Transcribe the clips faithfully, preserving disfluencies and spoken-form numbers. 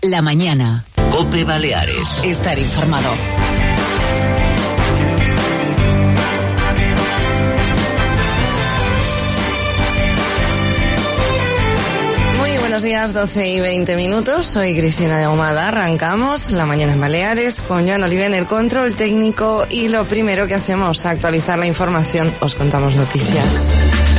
La mañana. COPE Baleares. Estar informado. Buenos días, doce y veinte minutos. Soy Cristina de Ahumada. Arrancamos La Mañana en Baleares con Joan Oliva en el control técnico y lo primero que hacemos, actualizar la información. Os contamos noticias.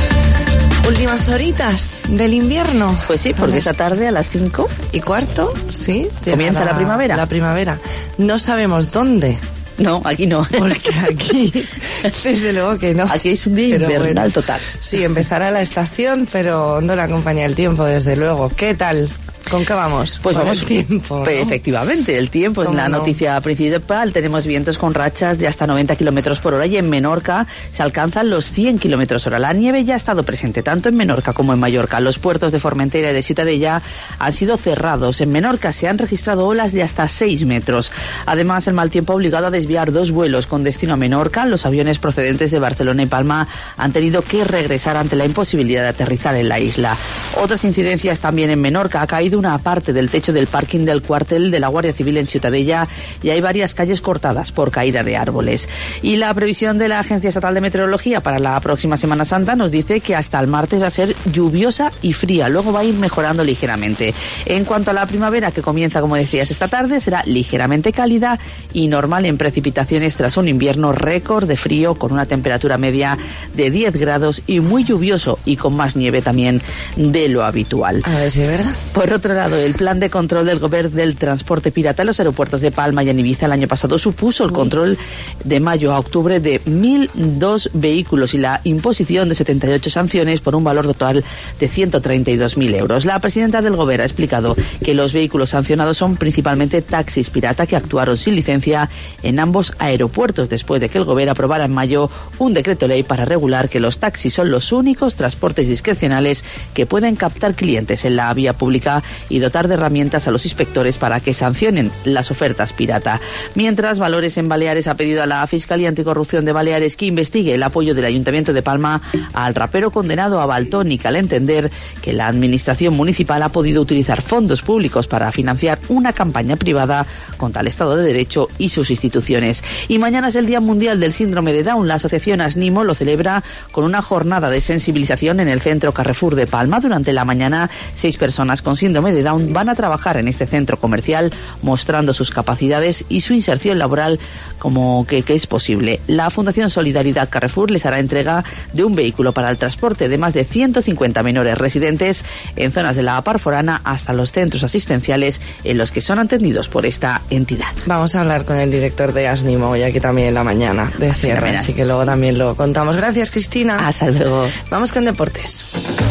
Últimas horitas del invierno. Pues sí, porque esta tarde a las cinco y cuarto, sí, comienza la primavera. La primavera. No sabemos dónde. No, aquí no. Porque aquí, desde luego que no. Aquí es un día pero invernal bueno, total. Sí, empezará la estación, pero no la acompaña el tiempo, desde luego. ¿Qué tal? ¿Con qué vamos? Pues con vamos, el tiempo, ¿no? Efectivamente, el tiempo es la no? noticia principal. Tenemos vientos con rachas de hasta noventa kilómetros por hora y en Menorca se alcanzan los cien kilómetros hora. La nieve ya ha estado presente tanto en Menorca como en Mallorca. Los puertos de Formentera y de Ciutadella han sido cerrados. En Menorca se han registrado olas de hasta seis metros. Además, el mal tiempo ha obligado a desviar dos vuelos con destino a Menorca. Los aviones procedentes de Barcelona y Palma han tenido que regresar ante la imposibilidad de aterrizar en la isla. Otras incidencias también en Menorca. Ha caído una parte del techo del parking del cuartel de la Guardia Civil en Ciutadella y hay varias calles cortadas por caída de árboles. Y la previsión de la Agencia Estatal de Meteorología para la próxima Semana Santa nos dice que hasta el martes va a ser lluviosa y fría, luego va a ir mejorando ligeramente. En cuanto a la primavera, que comienza, como decías, esta tarde, será ligeramente cálida y normal en precipitaciones tras un invierno récord de frío con una temperatura media de diez grados y muy lluvioso y con más nieve también de lo habitual. A ver si es verdad. Por otro Por otro lado, el plan de control del gobierno del transporte pirata en los aeropuertos de Palma y en Ibiza el año pasado supuso el control de mayo a octubre de mil dos vehículos y la imposición de setenta y ocho sanciones por un valor total de ciento treinta y dos mil euros. La presidenta del gobierno ha explicado que los vehículos sancionados son principalmente taxis pirata que actuaron sin licencia en ambos aeropuertos después de que el gobierno aprobara en mayo un decreto ley para regular que los taxis son los únicos transportes discrecionales que pueden captar clientes en la vía pública y dotar de herramientas a los inspectores para que sancionen las ofertas pirata. Mientras, Valores en Baleares ha pedido a la Fiscalía Anticorrupción de Baleares que investigue el apoyo del Ayuntamiento de Palma al rapero condenado a Valtónica al entender que la Administración Municipal ha podido utilizar fondos públicos para financiar una campaña privada contra el Estado de Derecho y sus instituciones. Y mañana es el Día Mundial del Síndrome de Down. La asociación ASNIMO lo celebra con una jornada de sensibilización en el Centro Carrefour de Palma. Durante la mañana, seis personas con síndrome de Down van a trabajar en este centro comercial mostrando sus capacidades y su inserción laboral como que, que es posible. La Fundación Solidaridad Carrefour les hará entrega de un vehículo para el transporte de más de ciento cincuenta menores residentes en zonas de la Parforana hasta los centros asistenciales en los que son atendidos por esta entidad. Vamos a hablar con el director de ASNIMO hoy aquí también en la mañana de cierre, Fenomenal. Así que luego también lo contamos. Gracias, Cristina. Hasta luego. Vamos con deportes.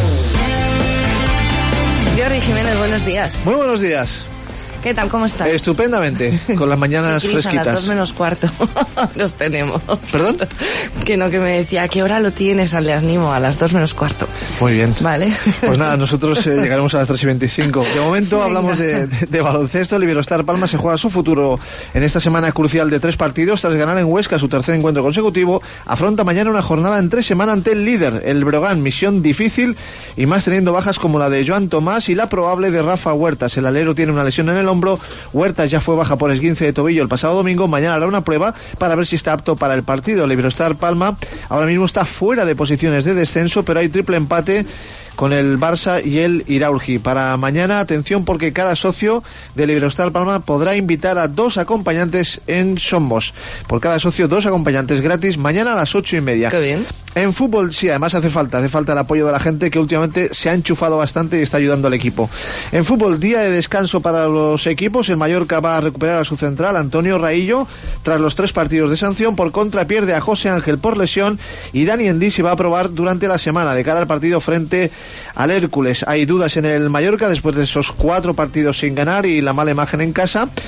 Jordi Jiménez, buenos días. Muy buenos días. ¿Qué tal? ¿Cómo estás? Estupendamente, con las mañanas sí, Cris, fresquitas. A las dos menos cuarto los tenemos. ¿Perdón? Que no, que me decía, ¿a qué hora lo tienes al de ASNIMO? A las dos menos cuarto. Muy bien. Vale. Pues nada, nosotros eh, llegaremos a las tres y veinticinco. De momento Venga. hablamos de, de, de baloncesto. El Iberostar Palma se juega su futuro en esta semana crucial de tres partidos. Tras ganar en Huesca su tercer encuentro consecutivo, afronta mañana una jornada en tres semanas ante el líder, el Breogán. Misión difícil y más teniendo bajas como la de Joan Tomás y la probable de Rafa Huertas. El alero tiene una lesión en el hombro. Huertas ya fue baja por esguince de tobillo el pasado domingo. Mañana hará una prueba para ver si está apto para el partido. El Iberostar Palma ahora mismo está fuera de posiciones de descenso, pero hay triple empate con el Barça y el Iraurgi. Para mañana, atención, porque cada socio del Iberostar Palma podrá invitar a dos acompañantes en Somos. Por cada socio, dos acompañantes gratis mañana a las ocho y media. Qué bien. En fútbol, sí, además hace falta, hace falta el apoyo de la gente que últimamente se ha enchufado bastante y está ayudando al equipo. En fútbol, día de descanso para los equipos. El Mallorca va a recuperar a su central, Antonio Raillo, tras los tres partidos de sanción. Por contra, pierde a José Ángel por lesión y Dani Endí se va a probar durante la semana de cara al partido frente al Hércules. Hay dudas en el Mallorca después de esos cuatro partidos sin ganar y la mala imagen en casa.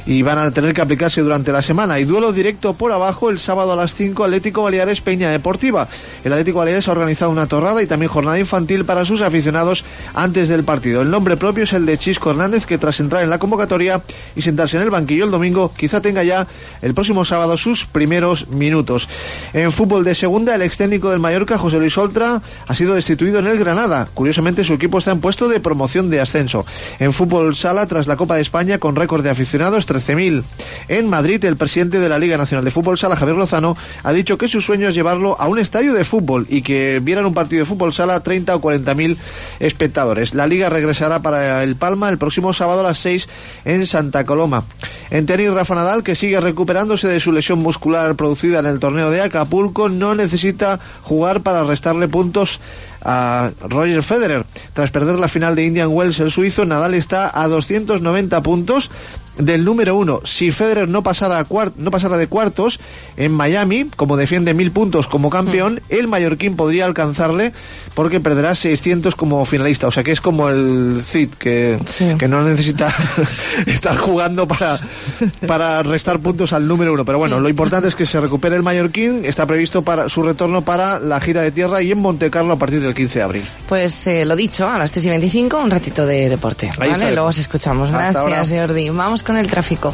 y van a tener que aplicarse durante la semana. Y duelo directo por abajo el sábado a las cinco, Atlético Baleares Peña Deportiva. El Atlético Baleares ha organizado una torrada y también jornada infantil para sus aficionados antes del partido. El nombre propio es el de Chisco Hernández, que tras entrar en la convocatoria y sentarse en el banquillo el domingo, quizá tenga ya el próximo sábado sus primeros minutos. En fútbol de segunda, el ex técnico del Mallorca, José Luis Oltra, ha sido destituido en el Granada. Curiosamente, su equipo está en puesto de promoción de ascenso. En fútbol sala, tras la Copa de España, con récord de aficionados, trece mil. En Madrid, el presidente de la Liga Nacional de Fútbol Sala, Javier Lozano, ha dicho que su sueño es llevarlo a un estadio de fútbol y que vieran un partido de fútbol sala treinta o cuarenta mil espectadores. La Liga regresará para el Palma el próximo sábado a las seis en Santa Coloma. En tenis, Rafa Nadal, que sigue recuperándose de su lesión muscular producida en el torneo de Acapulco, no necesita jugar para restarle puntos a Roger Federer. Tras perder la final de Indian Wells, el suizo, Nadal está a doscientos noventa puntos del número uno. Si Federer no pasara, a cuart- no pasara de cuartos en Miami, como defiende mil puntos como campeón, mm. el mallorquín podría alcanzarle, porque perderá seiscientos como finalista. O sea que es como el Cid, que, sí. que no necesita estar jugando para, para restar puntos al número uno. Pero bueno, lo importante es que se recupere el mallorquín. Está previsto para su retorno para la gira de tierra y en Montecarlo a partir del quince de abril. Pues eh, lo dicho, a las tres y veinticinco, un ratito de deporte. ¿Vale? Ahí luego os escuchamos. Gracias, Jordi. Vamos con el tráfico.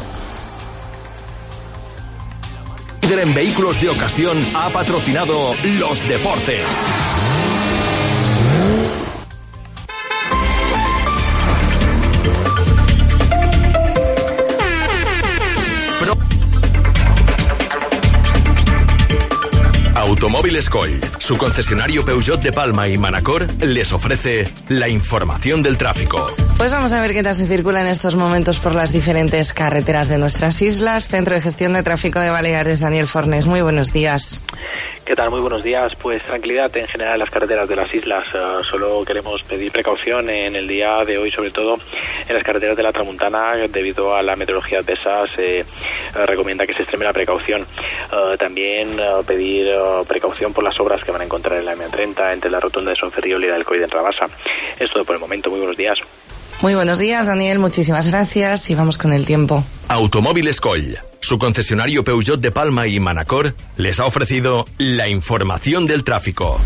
Líder en vehículos de ocasión ha patrocinado los deportes. Automóviles Coll, su concesionario Peugeot de Palma y Manacor, les ofrece la información del tráfico. Pues vamos a ver qué tal se circula en estos momentos por las diferentes carreteras de nuestras islas. Centro de Gestión de Tráfico de Baleares, Daniel Fornés, muy buenos días. ¿Qué tal? Muy buenos días. Pues tranquilidad en general en las carreteras de las islas. Uh, solo queremos pedir precaución en el día de hoy, sobre todo en las carreteras de la Tramuntana, debido a la meteorología adversa. Se uh, recomienda que se extreme la precaución. Uh, también uh, pedir uh, precaución por las obras que van a encontrar en la eme treinta entre la rotonda de Sonferríol y la del Coll en Rabasa. Es todo por el momento. Muy buenos días. Muy buenos días, Daniel. Muchísimas gracias y vamos con el tiempo. Automóviles Coll, su concesionario Peugeot de Palma y Manacor, les ha ofrecido la información del tráfico.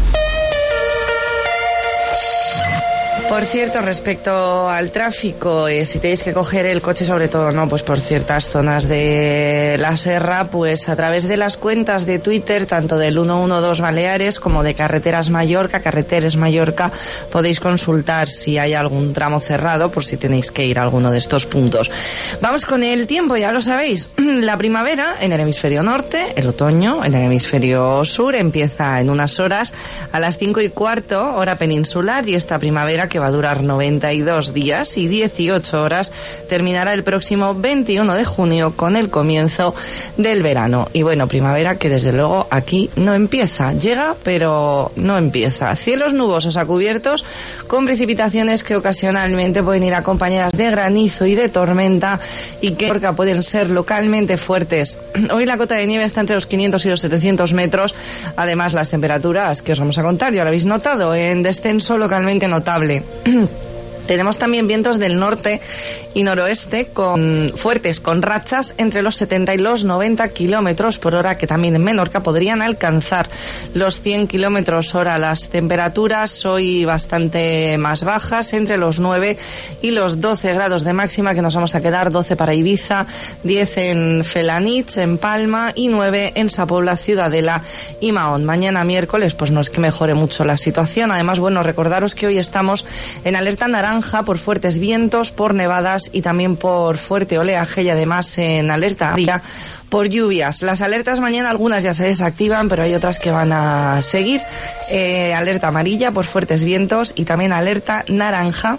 Por cierto, respecto al tráfico, eh, si tenéis que coger el coche, sobre todo, no, pues por ciertas zonas de la Serra, pues a través de las cuentas de Twitter, tanto del ciento doce Baleares como de Carreteras Mallorca, Carreteres Mallorca, podéis consultar si hay algún tramo cerrado, por si tenéis que ir a alguno de estos puntos. Vamos con el tiempo, ya lo sabéis. La primavera en el hemisferio norte, el otoño en el hemisferio sur, empieza en unas horas a las cinco y cuarto, hora peninsular, y esta primavera, que va a durar noventa y dos días y dieciocho horas, terminará el próximo veintiuno de junio con el comienzo del verano. Y bueno, primavera que desde luego aquí no empieza, llega pero no empieza. Cielos nubosos a cubiertos con precipitaciones que ocasionalmente pueden ir acompañadas de granizo y de tormenta y que pueden ser localmente fuertes. Hoy la cota de nieve está entre los quinientos y los setecientos metros. Además, las temperaturas que os vamos a contar, ya lo habéis notado, en descenso localmente notable. Tenemos también vientos del norte y noroeste con fuertes, con rachas entre los setenta y los noventa kilómetros por hora, que también en Menorca podrían alcanzar los cien kilómetros hora. Las temperaturas hoy bastante más bajas, entre los nueve y los doce grados de máxima, que nos vamos a quedar, doce para Ibiza, diez en Felanitx, en Palma, y nueve en Sa Pobla, Ciudadela y Mahón. Mañana miércoles, pues no es que mejore mucho la situación. Además, bueno, recordaros que hoy estamos en alerta naranja por fuertes vientos, por nevadas y también por fuerte oleaje, y además en alerta amarilla por lluvias. Las alertas mañana algunas ya se desactivan, pero hay otras que van a seguir. Eh, alerta amarilla por fuertes vientos y también alerta naranja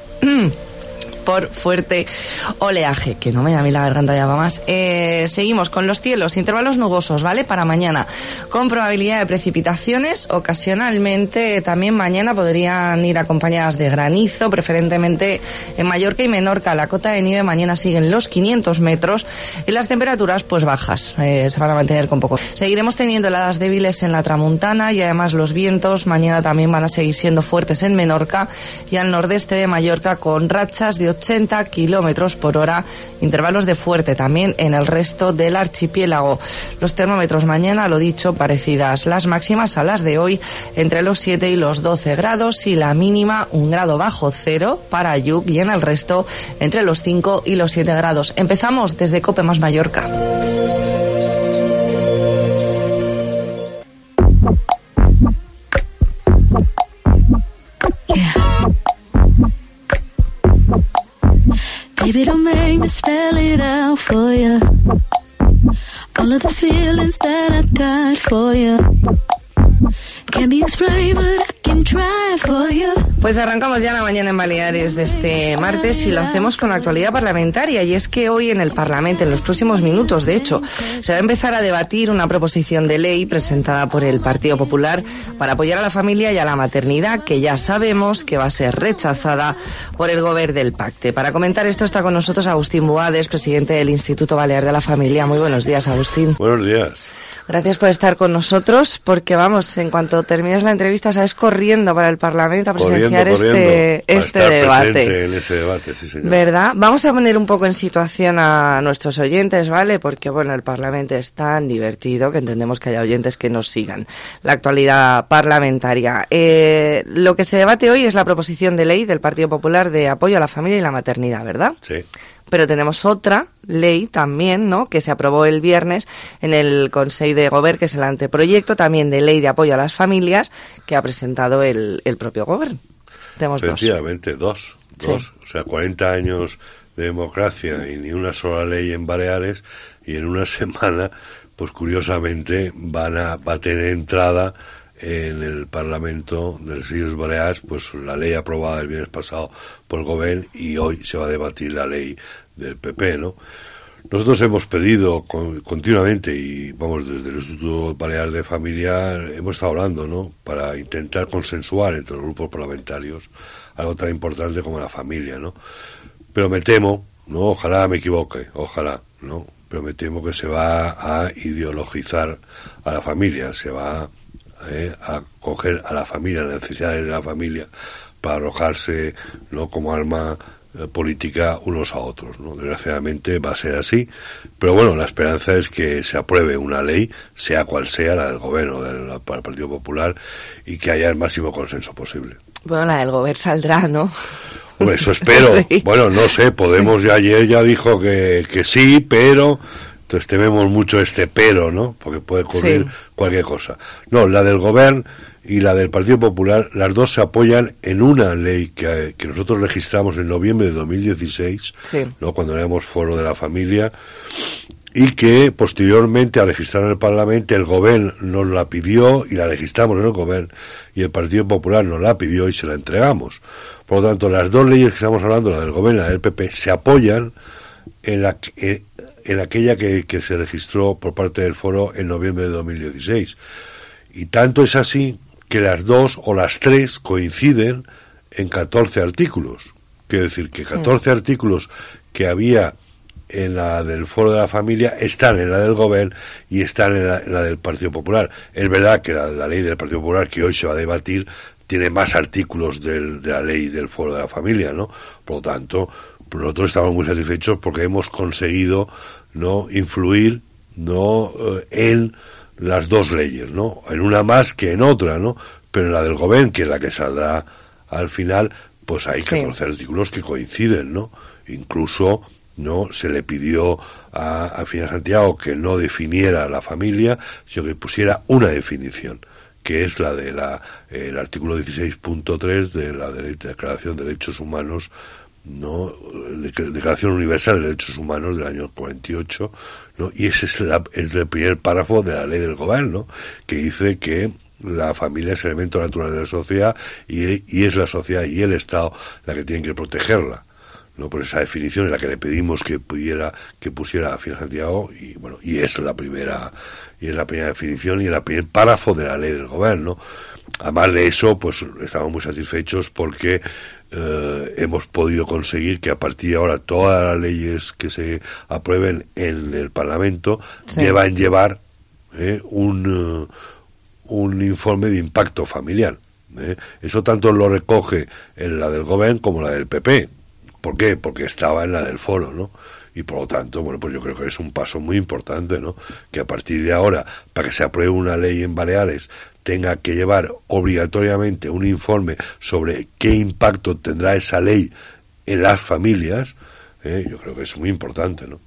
por fuerte oleaje, que no me da a mí la garganta ya va más. Eh, seguimos con los cielos, intervalos nubosos, ¿vale? Para mañana, con probabilidad de precipitaciones, ocasionalmente también mañana podrían ir acompañadas de granizo, preferentemente en Mallorca y Menorca. La cota de nieve mañana sigue en los quinientos metros y las temperaturas pues bajas, eh, se van a mantener con poco. Seguiremos teniendo heladas débiles en la Tramuntana y además los vientos mañana también van a seguir siendo fuertes en Menorca y al nordeste de Mallorca, con rachas de ochenta kilómetros por hora, intervalos de fuerte también en el resto del archipiélago. Los termómetros mañana, lo dicho, parecidas las máximas a las de hoy, entre los siete y los doce grados, y la mínima un grado bajo cero para Ayub, y en el resto entre los cinco y los siete grados. Empezamos desde Cope Más Mallorca. Baby, don't make me spell it out for you. All of the feelings that I got for you can't be explained, but I can try for you. Pues arrancamos ya la mañana en Baleares de este martes y lo hacemos con la actualidad parlamentaria, y es que hoy en el Parlamento, en los próximos minutos, de hecho, se va a empezar a debatir una proposición de ley presentada por el Partido Popular para apoyar a la familia y a la maternidad, que ya sabemos que va a ser rechazada por el Govern del Pacte. Para comentar esto está con nosotros Agustín Boades, presidente del Instituto Balear de la Familia. Muy buenos días, Agustín. Buenos días. Gracias por estar con nosotros, porque vamos, en cuanto termines la entrevista, sabes, corriendo para el Parlamento a presenciar corriendo, corriendo, este, este estar debate. Presente en ese debate, sí, señor. ¿Verdad? Vamos a poner un poco en situación a nuestros oyentes, ¿vale? Porque, bueno, el Parlamento es tan divertido que entendemos que haya oyentes que nos sigan la actualidad parlamentaria. Eh, lo que se debate hoy es la proposición de ley del Partido Popular de apoyo a la familia y la maternidad, ¿verdad? Sí. Pero tenemos otra ley también, ¿no?, que se aprobó el viernes en el Consell de Govern, que es el anteproyecto también de ley de apoyo a las familias que ha presentado el, el propio Govern. Tenemos dos. Efectivamente, dos. Dos. Sí. O sea, cuarenta años de democracia y ni una sola ley en Baleares, y en una semana, pues curiosamente, van a, va a tener entrada en el Parlamento de las Islas Baleares, pues la ley aprobada el viernes pasado por el Govern, y hoy se va a debatir la ley del P P, ¿no? Nosotros hemos pedido con, continuamente, y vamos, desde el Instituto Balear de Familia hemos estado hablando, ¿no?, para intentar consensuar entre los grupos parlamentarios algo tan importante como la familia, ¿no? Pero me temo, ¿no?, ojalá me equivoque, ojalá, ¿no?, pero me temo que se va a ideologizar a la familia, se va Eh, a coger a la familia, las necesidades de la familia, para arrojarse, no como arma eh, política unos a otros, ¿no? Desgraciadamente va a ser así, pero bueno, la esperanza es que se apruebe una ley, sea cual sea, la del Gobierno o del, del Partido Popular, y que haya el máximo consenso posible. Bueno, la del Govern saldrá, ¿no? Bueno, eso espero. Sí. Bueno, no sé, Podemos sí. ya ayer ya dijo que, que sí, pero... Entonces tememos mucho este pero, ¿no? Porque puede ocurrir sí. cualquier cosa. No, la del Govern y la del Partido Popular, las dos se apoyan en una ley que, que nosotros registramos en noviembre de dos mil dieciséis, sí. ¿no?, cuando éramos Foro de la Familia, y que posteriormente, al registrar en el Parlamento, el Govern nos la pidió y la registramos en el Govern, y el Partido Popular nos la pidió y se la entregamos. Por lo tanto, las dos leyes que estamos hablando, la del Govern y la del P P, se apoyan en la en, en aquella que, que se registró por parte del Foro en noviembre de dos mil dieciséis. Y tanto es así que las dos o las tres coinciden en catorce artículos. Quiero decir que catorce sí. artículos que había en la del Foro de la Familia están en la del Govern y están en la, en la del Partido Popular. Es verdad que la, la ley del Partido Popular, que hoy se va a debatir, tiene más artículos del, de la ley del Foro de la Familia, ¿no? Por lo tanto, nosotros estamos muy satisfechos porque hemos conseguido, ¿no?, influir, ¿no?, eh, en las dos leyes, ¿no? En una más que en otra, ¿no? Pero en la del Govern, que es la que saldrá al final, pues hay sí. catorce artículos que coinciden, ¿no? Incluso, ¿no?, se le pidió a, a Fina Santiago que no definiera la familia, sino que pusiera una definición, que es la de la el artículo dieciséis punto tres de la de Declaración de Derechos Humanos, no, Declaración Universal de Derechos Humanos del año cuarenta y ocho, ¿no? Y ese es, la, es el primer párrafo de la ley del Gobierno, ¿no?, que dice que la familia es elemento natural de la sociedad y, y es la sociedad y el Estado la que tienen que protegerla, ¿no? Por esa definición es la que le pedimos que pudiera que pusiera a Fina Santiago, y bueno, y es la primera y es la primera definición y el primer párrafo de la ley del Gobierno. Además de eso, pues estamos muy satisfechos porque eh, hemos podido conseguir que a partir de ahora todas las leyes que se aprueben en el Parlamento sí. deban llevar eh, un, uh, un informe de impacto familiar. Eh. Eso tanto lo recoge en la del Gobierno como la del P P. ¿Por qué? Porque estaba en la del foro, ¿no? Y por lo tanto, bueno, pues yo creo que es un paso muy importante, ¿no? Que a partir de ahora, para que se apruebe una ley en Baleares, tenga que llevar obligatoriamente un informe sobre qué impacto tendrá esa ley en las familias, ¿eh? Yo creo que es muy importante, ¿no?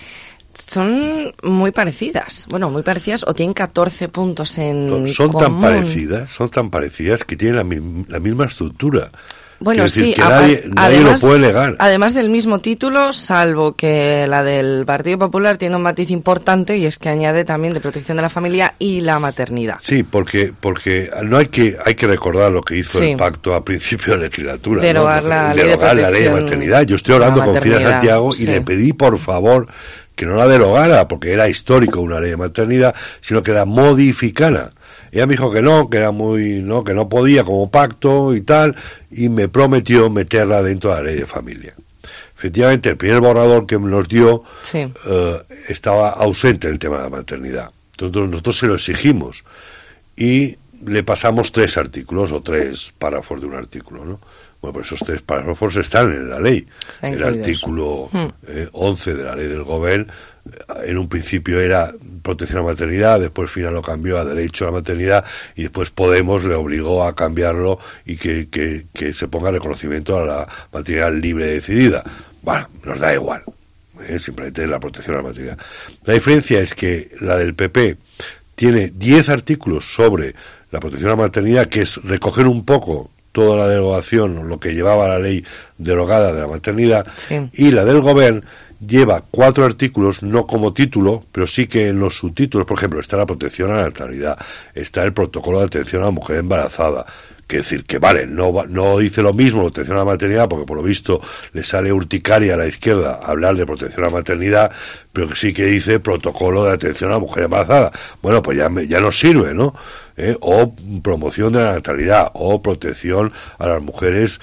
Son muy parecidas, bueno, muy parecidas, o tienen catorce puntos en Son, son común. tan parecidas, son tan parecidas que tienen la, mi- la misma estructura. Bueno, Quiero decir sí, que a- nadie, nadie además, lo puede negar. Además del mismo título, salvo que la del Partido Popular tiene un matiz importante y es que añade también de protección de la familia y la maternidad. Sí, porque porque no hay que hay que recordar lo que hizo Sí. el pacto a principio de legislatura, Derogar ¿no? la ley de Derogar la ley de protección maternidad. Yo estoy de la hablando con Fina maternidad, Santiago y sí. le pedí por favor que no la derogara, porque era histórico una ley de maternidad, sino que la modificara. Ella me dijo que no, que era muy, no, que no podía como pacto y tal, y me prometió meterla dentro de la ley de familia. Efectivamente, el primer borrador que nos dio Sí. eh, estaba ausente en el tema de la maternidad. Entonces nosotros se lo exigimos y le pasamos tres artículos o tres párrafos de un artículo, ¿no? Bueno, pues esos tres párrafos están en la ley. Están El incluidos. artículo Hmm. eh, once de la ley del Gobierno, en un principio era protección a la maternidad, después final lo cambió a derecho a la maternidad y después Podemos le obligó a cambiarlo y que, que, que se ponga reconocimiento a la maternidad libre y decidida. Bueno, nos da igual, ¿eh? Simplemente la protección a la maternidad. La diferencia es que la del P P tiene diez artículos sobre la protección a la maternidad, que es recoger un poco toda la derogación, lo que llevaba la ley derogada de la maternidad, Sí. y la del Gobierno lleva cuatro artículos, no como título, pero sí que en los subtítulos, por ejemplo, está la protección a la natalidad, está el protocolo de atención a la mujer embarazada, que decir que vale, no va- no dice lo mismo protección a la maternidad, porque por lo visto le sale urticaria a la izquierda hablar de protección a la maternidad, pero que sí que dice protocolo de atención a la mujer embarazada. Bueno, pues ya, me- ya nos sirve, ¿no? ¿Eh? O promoción de la natalidad, o protección a las mujeres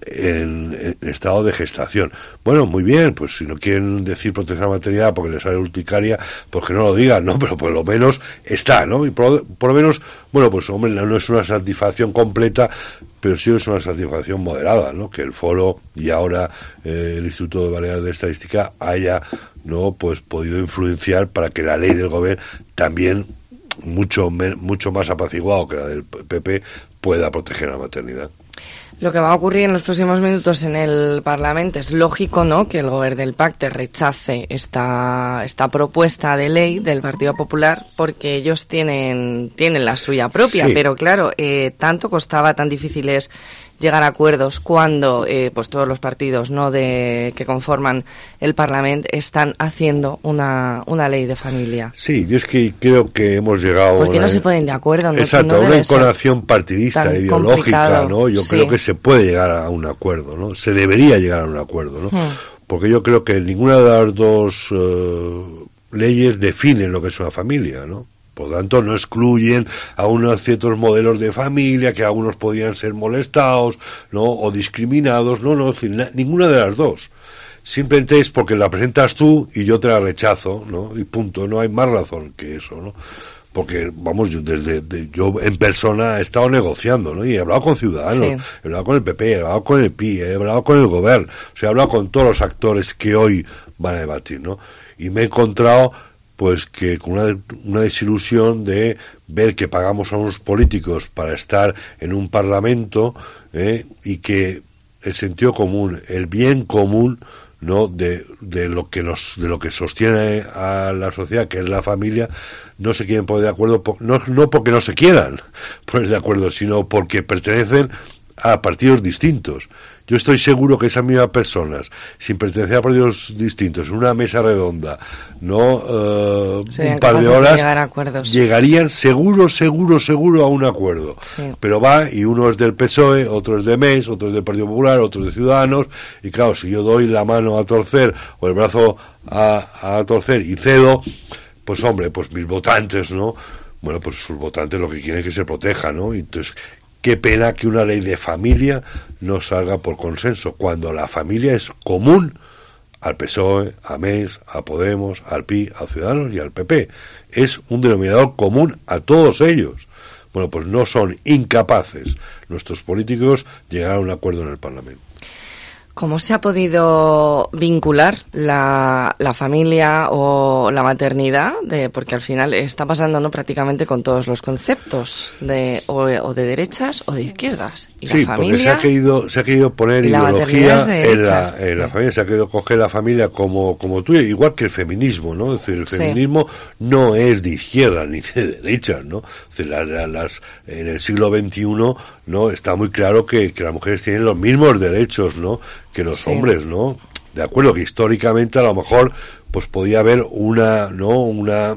en, en estado de gestación. Bueno, muy bien, pues si no quieren decir protección a la maternidad porque les sale urticaria, pues que no lo digan, ¿no? Pero por lo menos está, ¿no? Y por, por lo menos, bueno, pues hombre, no es una satisfacción completa, pero sí es una satisfacción moderada, ¿no? Que el Foro y ahora eh, el Instituto de Baleares de Estadística haya, ¿no?, pues podido influenciar para que la ley del Gobierno también mucho me- mucho más apaciguado que la del P P pueda proteger a la maternidad. Lo que va a ocurrir en los próximos minutos en el Parlamento es lógico, ¿no?, que el Gobierno del Pacte rechace esta esta propuesta de ley del Partido Popular porque ellos tienen tienen la suya propia, Sí. pero claro, eh, tanto costaba, tan difícil es llegar a acuerdos cuando eh, pues todos los partidos, ¿no?, de que conforman el Parlamento están haciendo una una ley de familia. Sí, yo es que creo que hemos llegado... ¿Por qué a no una- se ponen de acuerdo? No, Exacto, no a una debe ser enconación partidista, tan ideológica, complicado. ¿no? Yo Sí. creo que se puede llegar a un acuerdo, ¿no? Se debería llegar a un acuerdo, ¿no? Hmm. Porque yo creo que ninguna de las dos eh, leyes definen lo que es una familia, ¿no? Por lo tanto, no excluyen a unos ciertos modelos de familia que algunos podían ser molestados, ¿no?, o discriminados. No, no, es decir, na- ninguna de las dos. Simplemente es porque la presentas tú y yo te la rechazo, ¿no? Y punto. No hay más razón que eso, ¿no? Porque, vamos, yo desde de- yo en persona he estado negociando, ¿no? Y he hablado con Ciudadanos, Sí. he hablado con el P P, he hablado con el P I, he hablado con el Gobierno, o sea, he hablado con todos los actores que hoy van a debatir, ¿no? Y me he encontrado, pues, que con una, una desilusión de ver que pagamos a unos políticos para estar en un parlamento, ¿eh?, y que el sentido común, el bien común, ¿no?, de, de lo que nos de lo que sostiene a la sociedad, que es la familia, no se quieren poner de acuerdo, po- no, no porque no se quieran poner de acuerdo, sino porque pertenecen a partidos distintos. Yo estoy seguro que esas mismas personas, sin pertenecer a partidos distintos, en una mesa redonda, no eh, Serían un par de capaces de horas, llegar a acuerdos. llegarían seguro, seguro, seguro a un acuerdo. Sí. Pero va, y uno es del P S O E, otro es de M E S, otro es del Partido Popular, otro es de Ciudadanos, y claro, si yo doy la mano a torcer, o el brazo a, a torcer y cedo, pues hombre, pues mis votantes, ¿no? Bueno, pues sus votantes lo que quieren es que se proteja, ¿no? Y entonces, qué pena que una ley de familia no salga por consenso, cuando la familia es común al P S O E, a M E S, a Podemos, al P I, a Ciudadanos y al P P. Es un denominador común a todos ellos. Bueno, pues no son incapaces nuestros políticos llegar a un acuerdo en el Parlamento. ¿Cómo se ha podido vincular la, la familia o la maternidad? De, porque al final está pasando, ¿no?, prácticamente con todos los conceptos de o, o de derechas o de izquierdas. Y sí, la familia, porque se ha querido, se ha querido poner ideología en la, en la familia, se ha querido coger la familia como, como tuya, igual que el feminismo, ¿no? Es decir, el feminismo sí. no es de izquierda ni de derechas, ¿no? Es decir, las, las, en el siglo veintiuno, ¿no?, está muy claro que, que las mujeres tienen los mismos derechos, ¿no?, que los sí. hombres, ¿no? De acuerdo que históricamente a lo mejor pues podía haber una, ¿no?, una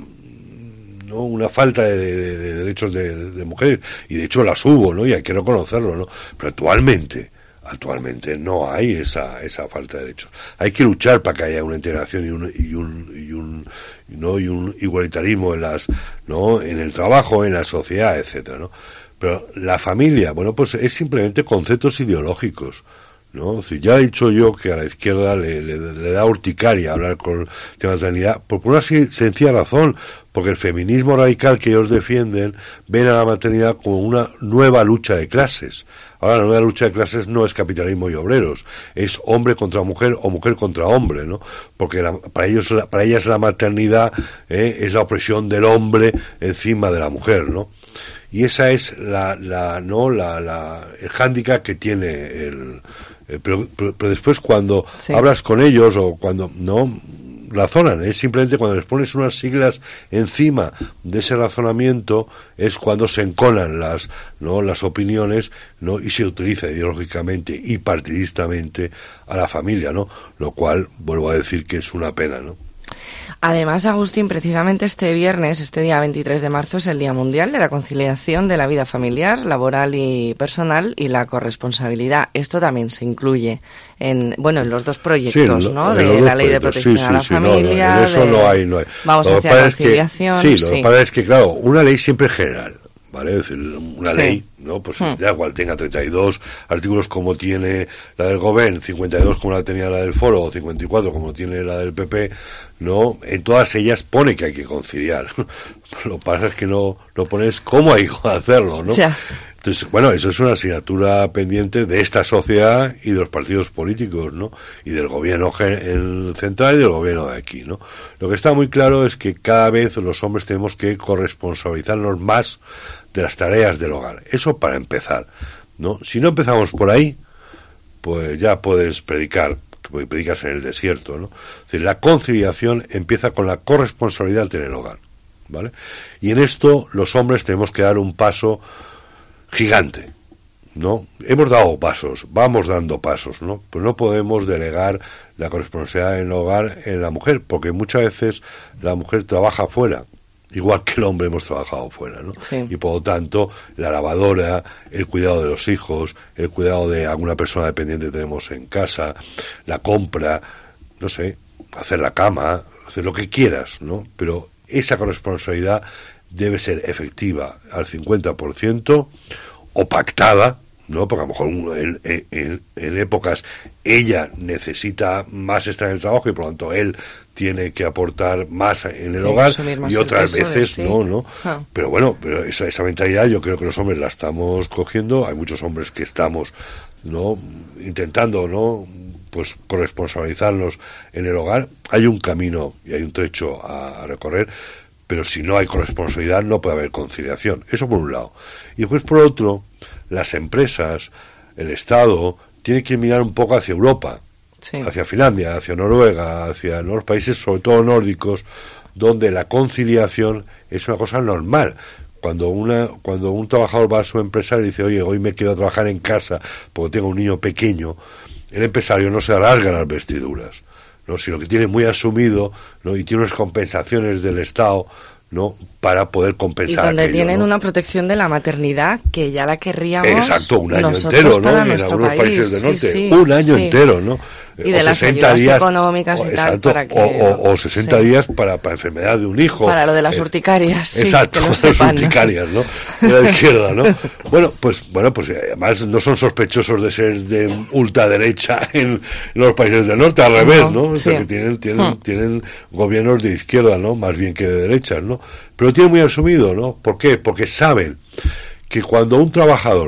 ¿no? una falta de, de, de derechos de, de mujeres, y de hecho las hubo, ¿no?, y hay que reconocerlo, ¿no? Pero actualmente actualmente no hay esa esa falta de derechos. Hay que luchar para que haya una integración y un y un y un no y un igualitarismo en las, ¿no?, en el trabajo, en la sociedad, etcétera, ¿no? Pero la familia, bueno, pues es simplemente conceptos ideológicos, ¿no? Si ya he dicho yo que a la izquierda le, le, le da urticaria hablar con el tema de maternidad, por una sencilla razón, porque el feminismo radical que ellos defienden ven a la maternidad como una nueva lucha de clases. Ahora, la nueva lucha de clases no es capitalismo y obreros, es hombre contra mujer o mujer contra hombre, ¿no? Porque la, para ellos, la, para ellas la maternidad eh, es la opresión del hombre encima de la mujer, ¿no? Y esa es la, la no la, la el hándicap que tiene el Eh, pero, pero, pero después cuando sí. hablas con ellos o cuando no razonan, es simplemente cuando les pones unas siglas encima de ese razonamiento, es cuando se enconan las no las opiniones, no y se utiliza ideológicamente y partidistamente a la familia, no, lo cual vuelvo a decir que es una pena, ¿no? Además, Agustín, precisamente este viernes, este día veintitrés de marzo, es el Día Mundial de la Conciliación de la Vida Familiar, Laboral y Personal y la Corresponsabilidad. Esto también se incluye en, bueno, en los dos proyectos, sí, ¿no? De la Ley de Protección sí, sí, a la sí, Familia. No, no, en eso de, no hay, no hay. Vamos lo hacia la conciliación. Es que, sí, lo sí. que pasa es que, claro, una ley siempre es general, ¿vale? Es decir, una sí. ley, ¿no? Pues hmm. da igual, tenga treinta y dos artículos como tiene la del Gobierno, cincuenta y dos como la tenía la del Foro, o cincuenta y cuatro como tiene la del P P, ¿no? En todas ellas pone que hay que conciliar. Lo que pasa es que no, no pones cómo hay que hacerlo, ¿no? Ya. Entonces, bueno, eso es una asignatura pendiente de esta sociedad y de los partidos políticos, ¿no? Y del gobierno central y del gobierno de aquí, ¿no? Lo que está muy claro es que cada vez los hombres tenemos que corresponsabilizarnos más de las tareas del hogar. Eso para empezar, ¿no? Si no empezamos por ahí, pues ya puedes predicar, porque predicas en el desierto, ¿no? Es decir, la conciliación empieza con la corresponsabilidad en el hogar, ¿vale? Y en esto los hombres tenemos que dar un paso gigante, ¿no? Hemos dado pasos, vamos dando pasos, ¿no? Pues no podemos delegar la corresponsabilidad en el hogar en la mujer, porque muchas veces la mujer trabaja fuera, igual que el hombre hemos trabajado fuera, ¿no? Sí. Y por lo tanto, la lavadora, el cuidado de los hijos, el cuidado de alguna persona dependiente que tenemos en casa, la compra, no sé, hacer la cama, hacer lo que quieras, ¿no? Pero esa corresponsabilidad debe ser efectiva al cincuenta por ciento o pactada, ¿no? Porque a lo mejor en, en, en épocas ella necesita más estar en el trabajo y por lo tanto él tiene que aportar más en el sí, hogar y otras veces sí. no, ¿no? Ah. Pero bueno, pero esa, esa mentalidad yo creo que los hombres la estamos cogiendo, hay muchos hombres que estamos, ¿no?, intentando, ¿no?, pues corresponsabilizarnos en el hogar. Hay un camino y hay un trecho a, a recorrer, pero si no hay corresponsabilidad no puede haber conciliación. Eso por un lado. Y después por otro, las empresas, el Estado, tiene que mirar un poco hacia Europa, sí. hacia Finlandia, hacia Noruega, hacia los países sobre todo nórdicos, donde la conciliación es una cosa normal. Cuando una cuando un trabajador va a su empresa y dice, oye, hoy me quedo a trabajar en casa porque tengo un niño pequeño, el empresario no se alarga las vestiduras, ¿no?, sino que tiene muy asumido, ¿no?, y tiene unas compensaciones del Estado, ¿no?, para poder compensar. Y donde aquello, tienen ¿no? una protección de la maternidad que ya la querríamos. Exacto, un año entero, ¿no? En algunos país. países del norte, sí, sí, un año sí. entero, ¿no? Y de o las ayudas días, económicas y o, tal exacto, para que o, o, o sesenta sí. días para, para enfermedad de un hijo. Para lo de las urticarias, sí, exacto, que lo las sepan, urticarias, ¿no? De la izquierda, ¿no? Bueno, pues bueno, pues además no son sospechosos de ser de ultraderecha en los países del norte, al revés, ¿no? O sea, sí. que tienen tienen hmm. tienen gobiernos de izquierda, ¿no?, más bien que de derechas, ¿no? Pero lo tienen muy asumido, ¿no? ¿Por qué? Porque saben que cuando un trabajador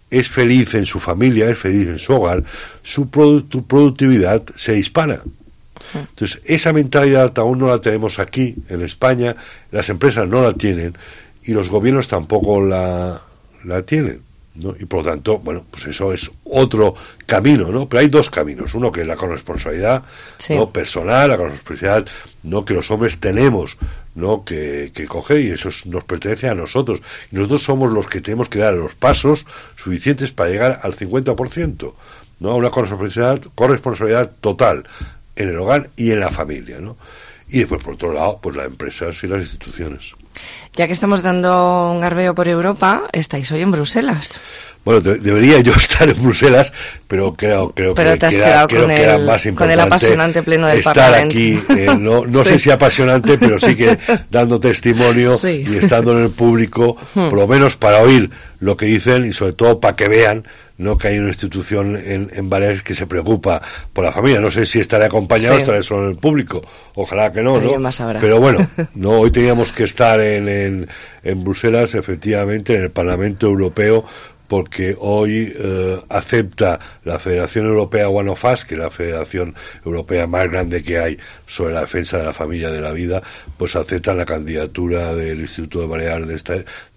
es feliz en su familia, es feliz en su hogar, su produ- productividad se dispara. Entonces, esa mentalidad aún no la tenemos aquí, en España, las empresas no la tienen y los gobiernos tampoco la, la tienen, ¿no? Y por lo tanto, bueno, pues eso es otro camino, ¿no? Pero hay dos caminos, uno que es la corresponsabilidad, sí. ¿no? Personal, la corresponsabilidad, ¿no? Que los hombres tenemos, ¿no? Que, que coger, y eso es, nos pertenece a nosotros, y nosotros somos los que tenemos que dar los pasos suficientes para llegar al cincuenta por ciento, ¿no? A una corresponsabilidad, corresponsabilidad total en el hogar y en la familia, ¿no? Y después, por otro lado, pues las empresas y las instituciones. Ya que estamos dando un garbeo por Europa, estáis hoy en Bruselas. Bueno, de, debería yo estar en Bruselas, pero creo, creo pero que, te has queda, quedado creo con que era el, más importante con el apasionante pleno del estar Parlamento. aquí, eh, no, no sí. sé si apasionante, pero sí que dando testimonio sí. y estando en el público, hmm. por lo menos para oír lo que dicen y sobre todo para que vean, no, que hay una institución en, en Baleares que se preocupa por la familia. No sé si estaré acompañado o sí. estaré solo en el público. Ojalá que no, ¿no? Pero bueno, no, hoy teníamos que estar en, en, en Bruselas, efectivamente, en el Parlamento Europeo, porque hoy eh, acepta la Federación Europea One of Us, que es la federación europea más grande que hay sobre la defensa de la familia y de la vida, pues acepta la candidatura del Instituto de Baleares de, esta,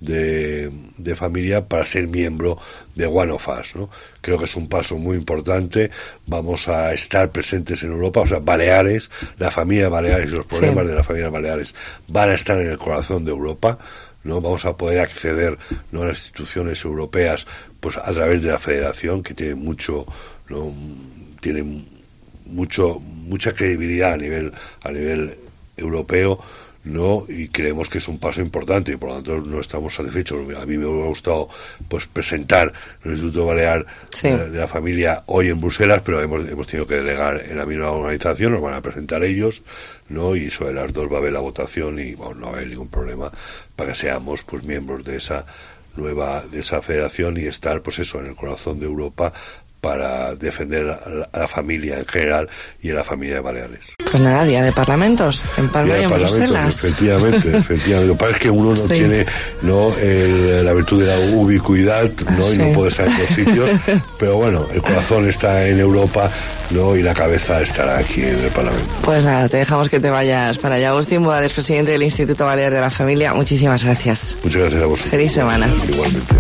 de, de Familia para ser miembro de One of Us, ¿no? Creo que es un paso muy importante. Vamos a estar presentes en Europa, o sea, Baleares, la familia de Baleares y los problemas sí. de la familia de Baleares van a estar en el corazón de Europa, ¿no? Vamos a poder acceder, ¿no? a las instituciones europeas pues a través de la Federación, que tiene mucho, ¿no? tiene mucho mucha credibilidad a nivel a nivel europeo, ¿no? Y creemos que es un paso importante y por lo tanto no estamos satisfechos. A mí me hubiera gustado pues presentar el Instituto Balear sí. de, de la Familia hoy en Bruselas, pero hemos, hemos tenido que delegar en la misma organización, nos van a presentar ellos, ¿no? Y sobre las dos va a haber la votación y bueno, no va a haber ningún problema para que seamos pues miembros de esa nueva, de esa federación y estar pues eso en el corazón de Europa para defender a la, a la familia en general y a la familia de Baleares. Pues nada, día de parlamentos en Palma y en Bruselas. Efectivamente, efectivamente. Lo que pasa es que uno no sí. tiene no el, la virtud de la ubicuidad, ¿no? Sí. Y no puede estar en todos sitios, pero bueno, el corazón está en Europa, ¿no? Y la cabeza estará aquí en el Parlamento. Pues nada, te dejamos que te vayas para allá. Agustín Boades, presidente del Instituto Balear de la Familia, muchísimas gracias. Muchas gracias a vosotros. Feliz semana. Igualmente.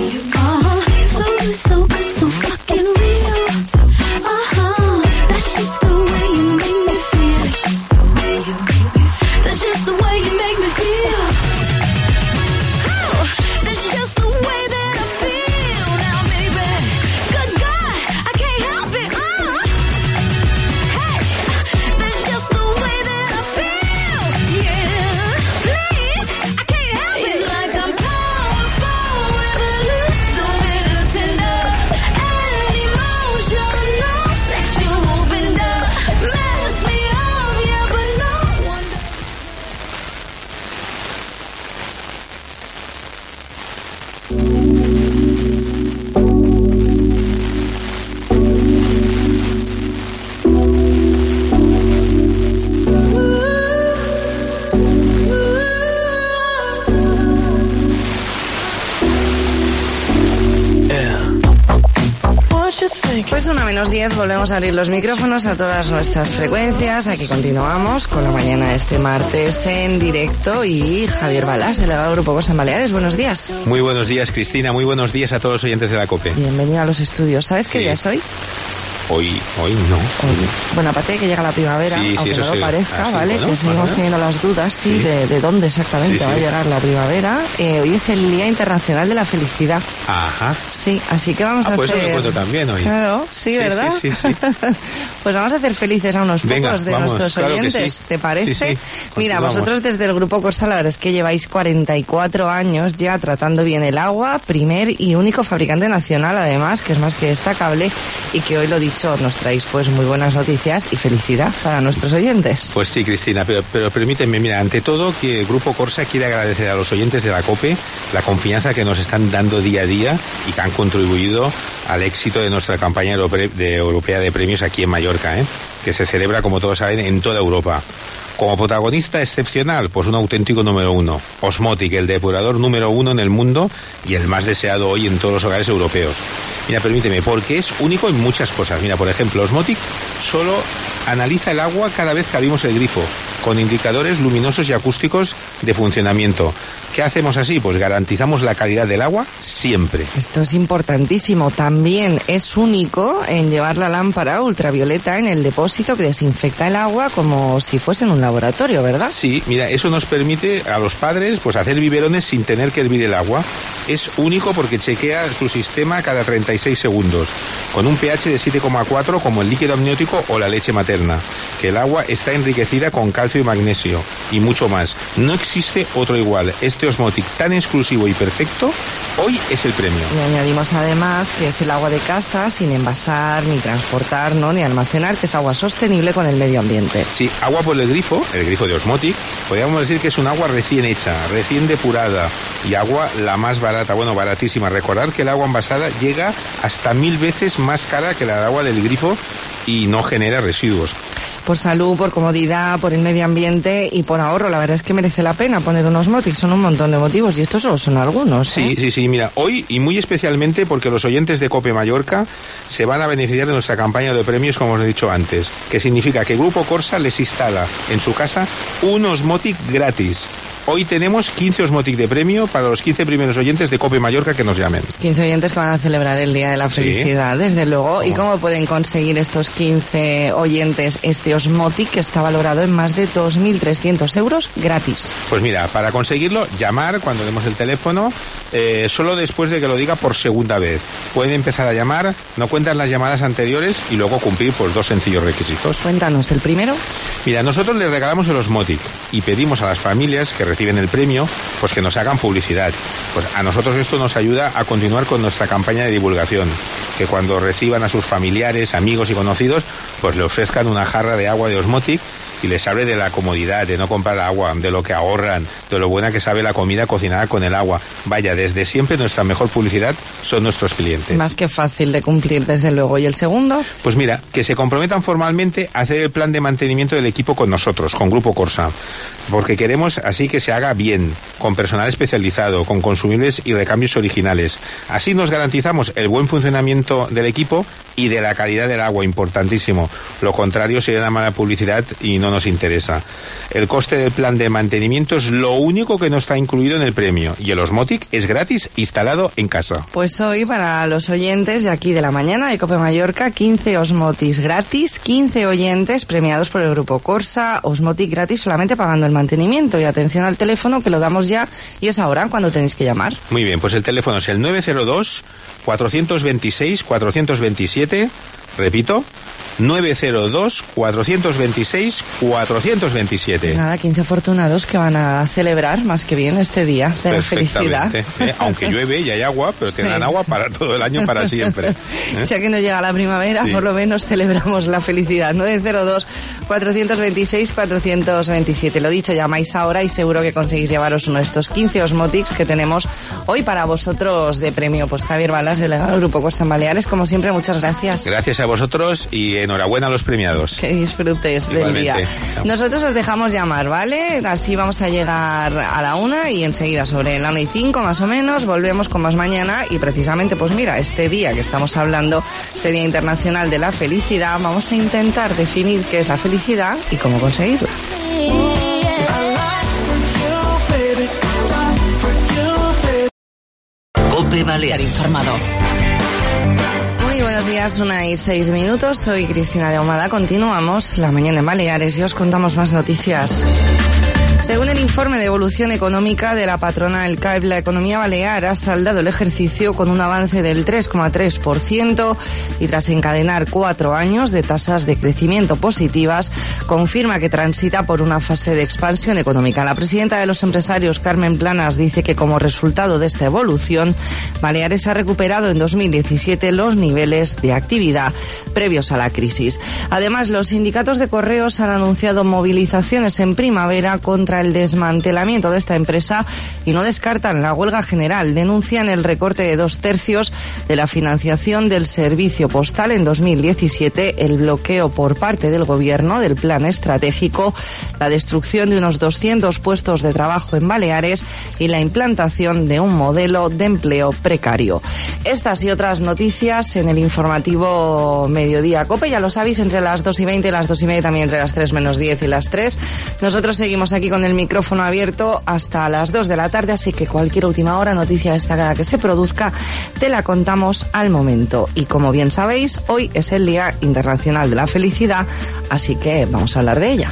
Pues una menos diez, volvemos a abrir los micrófonos a todas nuestras frecuencias. Aquí continuamos con la mañana este martes en directo y Javier Balás, delegado del Grupo Cosa en Baleares. Buenos días. Muy buenos días, Cristina. Muy buenos días a todos los oyentes de la COPE. Bienvenido a los estudios. ¿Sabes sí. qué día es hoy? Hoy, hoy no. Hoy. Bueno, aparte de que llega la primavera, sí, aunque sí, no lo sí. parezca, Ah, ¿vale? cinco, ¿no? Que seguimos Ajá. teniendo las dudas, sí, Sí. De, de dónde exactamente Sí, va a sí. llegar la primavera. Eh, hoy es el Día Internacional de la Felicidad. Ajá. Sí, así que vamos Ah, a pues hacer... eso me cuento también hoy. Claro, sí, Sí, ¿verdad? sí, sí, sí. Pues vamos a hacer felices a unos pocos Venga, de vamos, nuestros claro que oyentes, sí. ¿te parece? Sí, sí. Mira, Continuamos. vosotros desde el Grupo Corsa, la verdad es que lleváis cuarenta y cuatro años ya tratando bien el agua, primer y único fabricante nacional, además, que es más que destacable, y que hoy, lo dicho, nos traéis pues muy buenas noticias y felicidad para nuestros oyentes. Pues sí, Cristina, pero, pero permítanme, mira, ante todo que el Grupo Corsa quiere agradecer a los oyentes de la COPE la confianza que nos están dando día a día y que han contribuido al éxito de nuestra campaña europea de, europea de premios aquí en Mallorca, ¿eh? Que se celebra, como todos saben, en toda Europa. Como protagonista excepcional, pues un auténtico número uno. Osmotic, el depurador número uno en el mundo y el más deseado hoy en todos los hogares europeos. Mira, permíteme, porque es único en muchas cosas. Mira, por ejemplo, Osmotic solo analiza el agua cada vez que abrimos el grifo, con indicadores luminosos y acústicos de funcionamiento. ¿Qué hacemos así? Pues garantizamos la calidad del agua siempre. Esto es importantísimo. También es único en llevar la lámpara ultravioleta en el depósito que desinfecta el agua como si fuese en un laboratorio, ¿verdad? Sí, mira, eso nos permite a los padres pues hacer biberones sin tener que hervir el agua. Es único porque chequea su sistema cada treinta y seis segundos, con un pH de siete coma cuatro como el líquido amniótico o la leche materna, que el agua está enriquecida con calcio y magnesio y mucho más. No existe otro igual. Este Osmotic tan exclusivo y perfecto, hoy es el premio. Y añadimos además que es el agua de casa sin envasar, ni transportar, ¿no? ni almacenar, que es agua sostenible con el medio ambiente. Sí, agua por el grifo, el grifo de Osmotic, podríamos decir que es un agua recién hecha, recién depurada y agua la más barata, bueno, baratísima. Recordar que el agua envasada llega hasta mil veces más cara que la agua del grifo y no genera residuos. Por salud, por comodidad, por el medio ambiente y por ahorro. La verdad es que merece la pena poner unos Osmotic. Son un montón de motivos y estos solo son algunos, ¿eh? Sí, sí, sí. Mira, hoy y muy especialmente porque los oyentes de COPE Mallorca se van a beneficiar de nuestra campaña de premios, como os he dicho antes, que significa que Grupo Corsa les instala en su casa un Osmotic gratis. Hoy tenemos quince Osmotic de premio para los quince primeros oyentes de COPE Mallorca que nos llamen. quince oyentes que van a celebrar el Día de la Felicidad, sí, desde luego. ¿Cómo? ¿Y cómo pueden conseguir estos quince oyentes este Osmotic que está valorado en más de dos mil trescientos euros gratis? Pues mira, para conseguirlo, llamar cuando demos el teléfono, eh, solo después de que lo diga por segunda vez. Pueden empezar a llamar, no cuentan las llamadas anteriores y luego cumplir pues dos sencillos requisitos. Cuéntanos, ¿el primero? Mira, nosotros les regalamos el Osmotic y pedimos a las familias que reciben el premio, pues que nos hagan publicidad. Pues a nosotros esto nos ayuda a continuar con nuestra campaña de divulgación, que cuando reciban a sus familiares, amigos y conocidos, pues le ofrezcan una jarra de agua de Osmotic y les hable de la comodidad, de no comprar agua, de lo que ahorran, de lo buena que sabe la comida cocinada con el agua. Vaya, desde siempre nuestra mejor publicidad son nuestros clientes. Más que fácil de cumplir, desde luego. ¿Y el segundo? Pues mira, que se comprometan formalmente a hacer el plan de mantenimiento del equipo con nosotros, con Grupo Corsa, porque queremos así que se haga bien, con personal especializado, con consumibles y recambios originales. Así nos garantizamos el buen funcionamiento del equipo y de la calidad del agua, importantísimo. Lo contrario sería una mala publicidad y no nos interesa. El coste del plan de mantenimiento es lo único que no está incluido en el premio y el Osmotic es gratis instalado en casa. Pues hoy para los oyentes de aquí de la mañana de COPE Mallorca, quince Osmotics gratis, quince oyentes premiados por el Grupo Corsa, Osmotic gratis solamente pagando el mantenimiento. Y atención al teléfono que lo damos ya y es ahora cuando tenéis que llamar. Muy bien, pues el teléfono es el nueve cero dos, cuatro dos seis, cuatro dos siete, repito, nueve cero dos, cuatro dos seis, cuatro dos siete. Nada, quince afortunados que van a celebrar más que bien este día de la felicidad. ¿eh? Aunque llueve y hay agua, pero tendrán sí. agua para todo el año, para siempre. ¿eh? Ya que no llega la primavera, sí. por lo menos celebramos la felicidad. nueve cero dos, cuatro dos seis, cuatro dos siete. Lo dicho, llamáis ahora y seguro que conseguís llevaros uno de estos quince Osmotics que tenemos hoy para vosotros de premio. Pues Javier Balas, delegado del Grupo Corsa en Baleares, como siempre, muchas gracias. Gracias a vosotros y enhorabuena a los premiados. Que disfrutes del día. Nosotros os dejamos llamar, ¿vale? Así vamos a llegar a la una y enseguida sobre la una y cinco más o menos volvemos con más mañana y precisamente pues mira, este día que estamos hablando, este Día Internacional de la Felicidad, vamos a intentar definir qué es la felicidad y cómo conseguirla. COPE Balear informado. Muy buenos días, una y seis minutos. Soy Cristina de Ahumada. Continuamos la mañana en Baleares y os contamos más noticias. Según el informe de evolución económica de la patrona El C A E B, la economía balear ha saldado el ejercicio con un avance del tres coma tres por ciento y tras encadenar cuatro años de tasas de crecimiento positivas, confirma que transita por una fase de expansión económica. La presidenta de los empresarios, Carmen Planas, dice que como resultado de esta evolución, Baleares ha recuperado en dos mil diecisiete los niveles de actividad previos a la crisis. Además, los sindicatos de correos han anunciado movilizaciones en primavera con contra el desmantelamiento de esta empresa y no descartan la huelga general. Denuncian el recorte de dos tercios de la financiación del servicio postal en dos mil diecisiete, el bloqueo por parte del gobierno del plan estratégico, la destrucción de unos doscientos puestos de trabajo en Baleares y la implantación de un modelo de empleo precario. Estas y otras noticias en el informativo Mediodía COPE, ya lo sabéis, entre las dos y veinte y las dos y media, también entre las tres menos diez y las tres. Nosotros seguimos aquí con el micrófono abierto hasta las dos de la tarde, así que cualquier última hora, noticia destacada que se produzca, te la contamos al momento. Y como bien sabéis, hoy es el Día Internacional de la Felicidad, así que vamos a hablar de ella.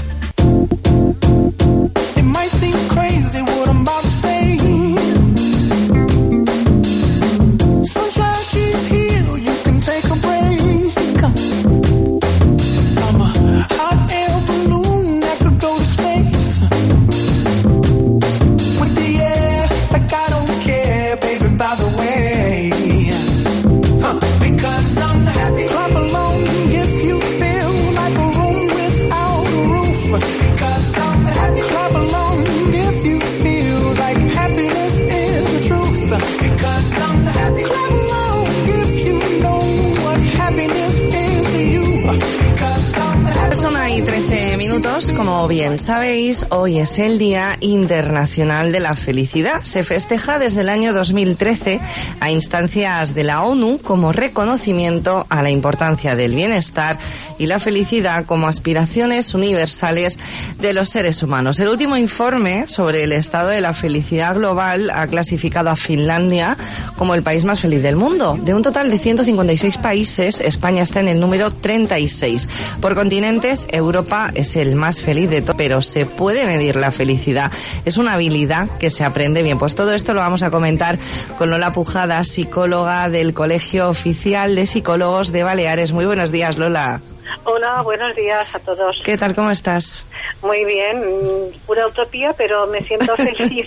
Como bien sabéis, hoy es el Día Internacional de la Felicidad. Se festeja desde el año dos mil trece a instancias de la ONU como reconocimiento a la importancia del bienestar y la felicidad como aspiraciones universales de los seres humanos. El último informe sobre el estado de la felicidad global ha clasificado a Finlandia como el país más feliz del mundo. De un total de ciento cincuenta y seis países, España está en el número treinta y seis. Por continentes, Europa es el más feliz de todo, pero se puede medir la felicidad. Es una habilidad que se aprende bien. Pues todo esto lo vamos a comentar con Lola Pujada, psicóloga del Colegio Oficial de Psicólogos de Baleares. Muy buenos días, Lola. Hola, buenos días a todos. ¿Qué tal? ¿Cómo estás? Muy bien, pura utopía, pero me siento feliz.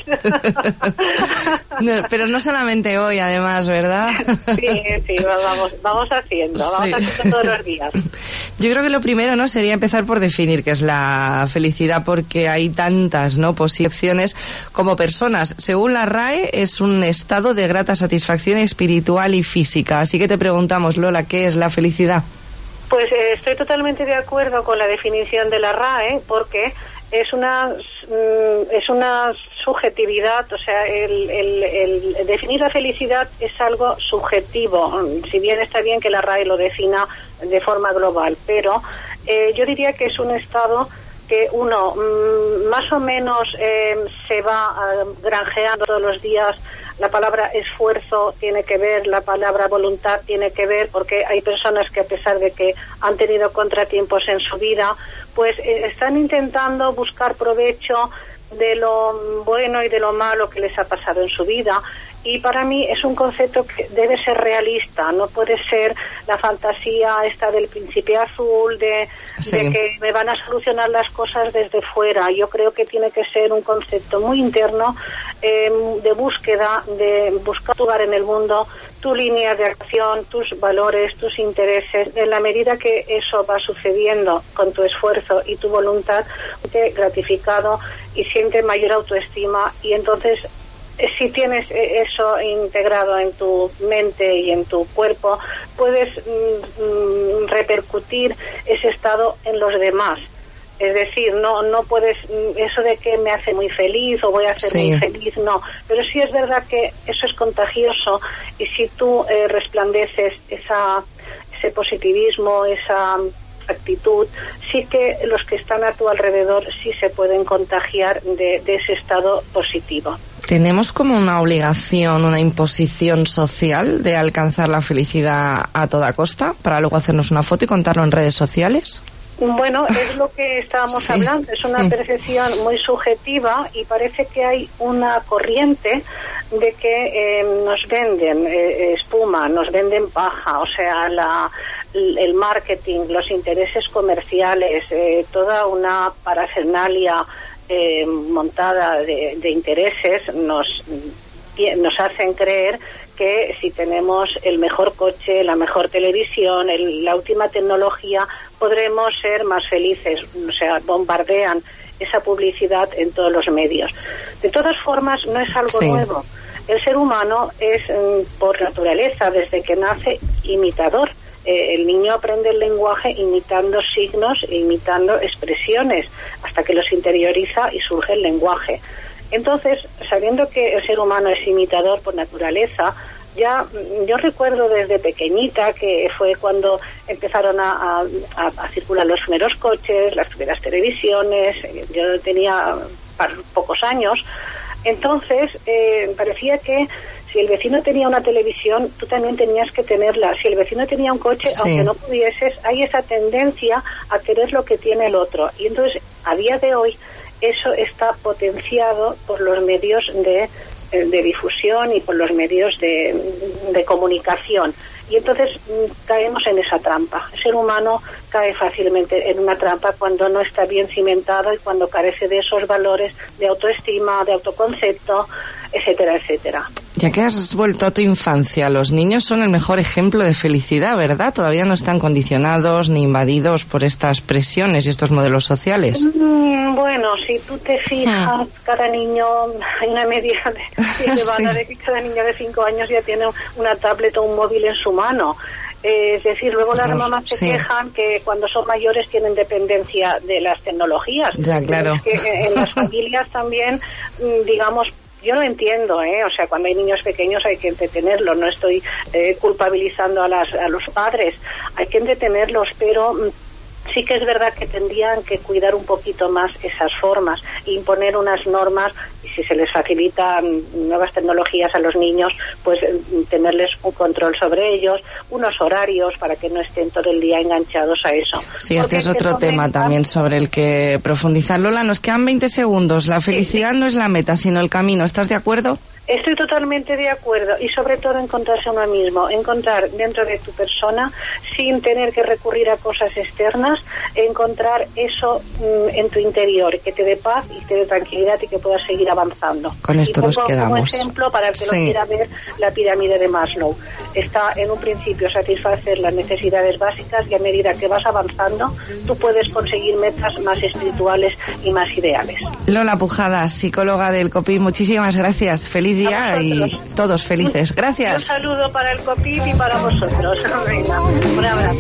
No, pero no solamente hoy, además, ¿verdad? Sí, sí, vamos, vamos haciendo, vamos sí. haciendo todos los días. Yo creo que lo primero, ¿no?, sería empezar por definir qué es la felicidad, porque hay tantas, ¿no?, posiciones como personas. Según la R A E, es un estado de grata satisfacción espiritual y física. Así que te preguntamos, Lola, ¿qué es la felicidad? Pues eh, estoy totalmente de acuerdo con la definición de la R A E, porque es una mm, es una subjetividad, o sea, el, el, el definir la felicidad es algo subjetivo, si bien está bien que la R A E lo defina de forma global, pero eh, yo diría que es un estado que uno mm, más o menos eh, se va uh, granjeando todos los días. La palabra esfuerzo tiene que ver, la palabra voluntad tiene que ver, porque hay personas que, a pesar de que han tenido contratiempos en su vida, pues eh, están intentando buscar provecho de lo bueno y de lo malo que les ha pasado en su vida. Y para mí es un concepto que debe ser realista, no puede ser la fantasía esta del príncipe azul, de, sí. de que me van a solucionar las cosas desde fuera. Yo creo que tiene que ser un concepto muy interno, eh, de búsqueda, de buscar tu lugar en el mundo, tu línea de acción, tus valores, tus intereses. En la medida que eso va sucediendo con tu esfuerzo y tu voluntad, te gratificado y siente mayor autoestima, y entonces si tienes eso integrado en tu mente y en tu cuerpo, puedes mm, repercutir ese estado en los demás. Es decir, no no puedes, eso de que me hace muy feliz o voy a ser sí. muy feliz, no. Pero sí es verdad que eso es contagioso, y si tú eh, resplandeces esa ese positivismo, esa actitud, sí que los que están a tu alrededor sí se pueden contagiar de, de ese estado positivo. ¿Tenemos como una obligación, una imposición social de alcanzar la felicidad a toda costa para luego hacernos una foto y contarlo en redes sociales? Bueno, es lo que estábamos sí. hablando, es una percepción muy subjetiva, y parece que hay una corriente de que eh, nos venden eh, espuma, nos venden paja, o sea, la, el marketing, los intereses comerciales, eh, toda una parafernalia eh, montada de, de intereses nos, nos hacen creer que si tenemos el mejor coche, la mejor televisión, el, la última tecnología, podremos ser más felices. O sea, bombardean esa publicidad en todos los medios. De todas formas, no es algo sí. nuevo. El ser humano es, por naturaleza, desde que nace, imitador. Eh, el niño aprende el lenguaje imitando signos, imitando expresiones, hasta que los interioriza y surge el lenguaje. Entonces, sabiendo que el ser humano es imitador por naturaleza, ya yo recuerdo desde pequeñita, que fue cuando empezaron a, a, a circular los primeros coches, las primeras televisiones. Yo tenía pocos años. Entonces, eh, parecía que si el vecino tenía una televisión, tú también tenías que tenerla. Si el vecino tenía un coche, sí. aunque no pudieses, hay esa tendencia a querer lo que tiene el otro. Y entonces, a día de hoy, eso está potenciado por los medios de, de difusión y por los medios de, de comunicación. Y entonces caemos en esa trampa. El ser humano cae fácilmente en una trampa cuando no está bien cimentado y cuando carece de esos valores de autoestima, de autoconcepto, etcétera, etcétera. Ya que has vuelto a tu infancia, los niños son el mejor ejemplo de felicidad, ¿verdad? Todavía no están condicionados ni invadidos por estas presiones y estos modelos sociales. Mm, bueno, si tú te fijas, ah. cada niño, hay una media de, elevada sí. de que cada niño de cinco años ya tiene una tablet o un móvil en su mano. Eh, es decir, luego las mamás se sí. quejan que cuando son mayores tienen dependencia de las tecnologías. Ya, claro. Pero es que en las familias también, digamos, yo lo entiendo, ¿eh? O sea, cuando hay niños pequeños hay que entretenerlos, no estoy eh, culpabilizando a, las, a los padres, hay que entretenerlos, pero sí que es verdad que tendrían que cuidar un poquito más esas formas, imponer unas normas, y si se les facilitan nuevas tecnologías a los niños, pues tenerles un control sobre ellos, unos horarios para que no estén todo el día enganchados a eso. Sí, este es otro tema también sobre el que profundizar. Lola, nos quedan veinte segundos. La felicidad no es la meta, sino el camino. ¿Estás de acuerdo? Estoy totalmente de acuerdo, y sobre todo encontrarse a uno mismo, encontrar dentro de tu persona, sin tener que recurrir a cosas externas, encontrar eso mmm, en tu interior, que te dé paz y te dé tranquilidad y que puedas seguir avanzando. Con esto y pongo nos quedamos. Como ejemplo, para el que sí. lo quiera ver, la pirámide de Maslow. Está en un principio satisfacer las necesidades básicas, y a medida que vas avanzando, tú puedes conseguir metas más espirituales y más ideales. Lola Pujadas, psicóloga del COPIF, muchísimas gracias. Feliz día y todos felices. Gracias. Un saludo para el COPIF y para vosotros. Venga, un abrazo.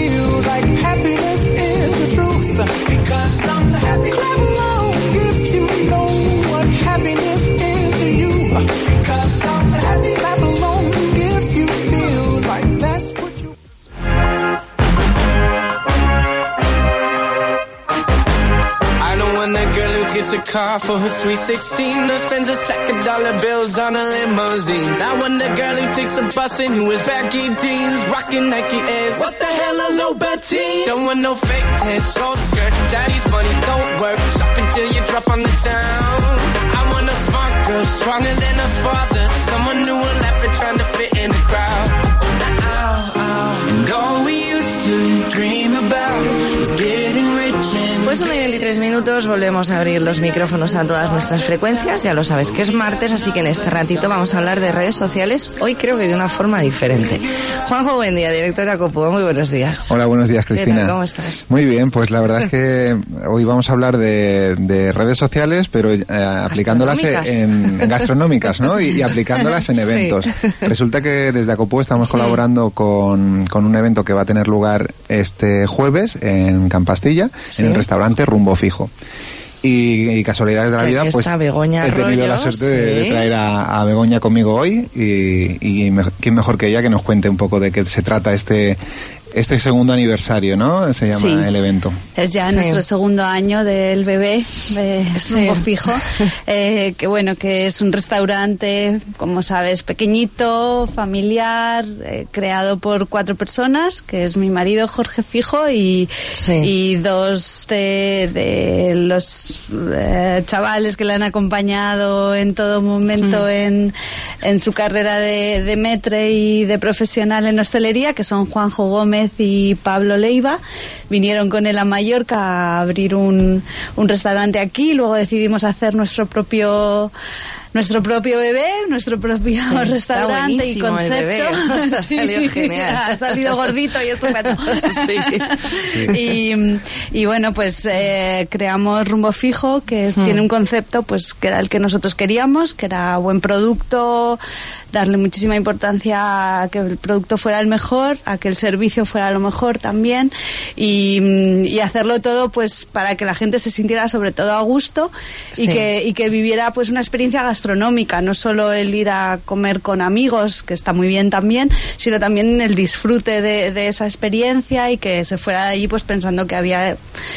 Gets a car for her sweet sixteen, or spends a stack of dollar bills on a limousine. I want the girl who takes a bus and who wears baggy jeans, rocking Nike Airs. What the hell are low batteries? Don't want no fake tan, short skirt. Daddy's money don't work. Shop until you drop on the town. I want a smart girl, stronger than her father. Someone new and laughing, trying to fit in the crowd. Ow, ow. And all we used to dream about is getting rich. Pues una y veintitrés minutos, volvemos a abrir los micrófonos a todas nuestras frecuencias. Ya lo sabes que es martes, así que en este ratito vamos a hablar de redes sociales. Hoy creo que de una forma diferente. Juanjo, buen día, director de Acopu. Muy buenos días. Hola, buenos días, Cristina. ¿Qué tal? ¿Cómo estás? Muy bien, pues la verdad es que hoy vamos a hablar de, de redes sociales, pero eh, aplicándolas en, en gastronómicas, ¿no? Y, y aplicándolas en eventos. Sí. Resulta que desde Acopu estamos colaborando con, con un evento que va a tener lugar este jueves en Campastilla, sí. en el restaurante Rumbo Fijo. Y, y casualidades de la vida, pues he tenido Arroyo, la suerte ¿sí? de, de traer a, a Begoña conmigo hoy, y, y me, quién mejor que ella que nos cuente un poco de qué se trata este este segundo aniversario, ¿no? Se llama sí. el evento. Es ya sí. nuestro segundo año del bebé de Rumbo sí. Fijo, eh, que bueno, que es un restaurante, como sabes, pequeñito, familiar, eh, creado por cuatro personas, que es mi marido Jorge Fijo y, sí. y dos de, de los eh, chavales que le han acompañado en todo momento mm. en, en su carrera de, de maître y de profesional en hostelería, que son Juanjo Gómez y Pablo Leiva. Vinieron con él a Mallorca a abrir un, un restaurante aquí, luego decidimos hacer nuestro propio nuestro propio bebé, nuestro propio sí, restaurante y concepto. El bebé. O sea, sí, salió genial. Ha salido gordito y estupendo. Sí. Sí. Y, y bueno, pues eh, creamos Rumbo Fijo, que mm. tiene un concepto pues que era el que nosotros queríamos, que era buen producto, darle muchísima importancia a que el producto fuera el mejor, a que el servicio fuera lo mejor también, y, y hacerlo todo pues para que la gente se sintiera sobre todo a gusto sí. y que y que viviera pues una experiencia gastronómica, no solo el ir a comer con amigos, que está muy bien también, sino también el disfrute de, de esa experiencia y que se fuera de allí pues pensando que había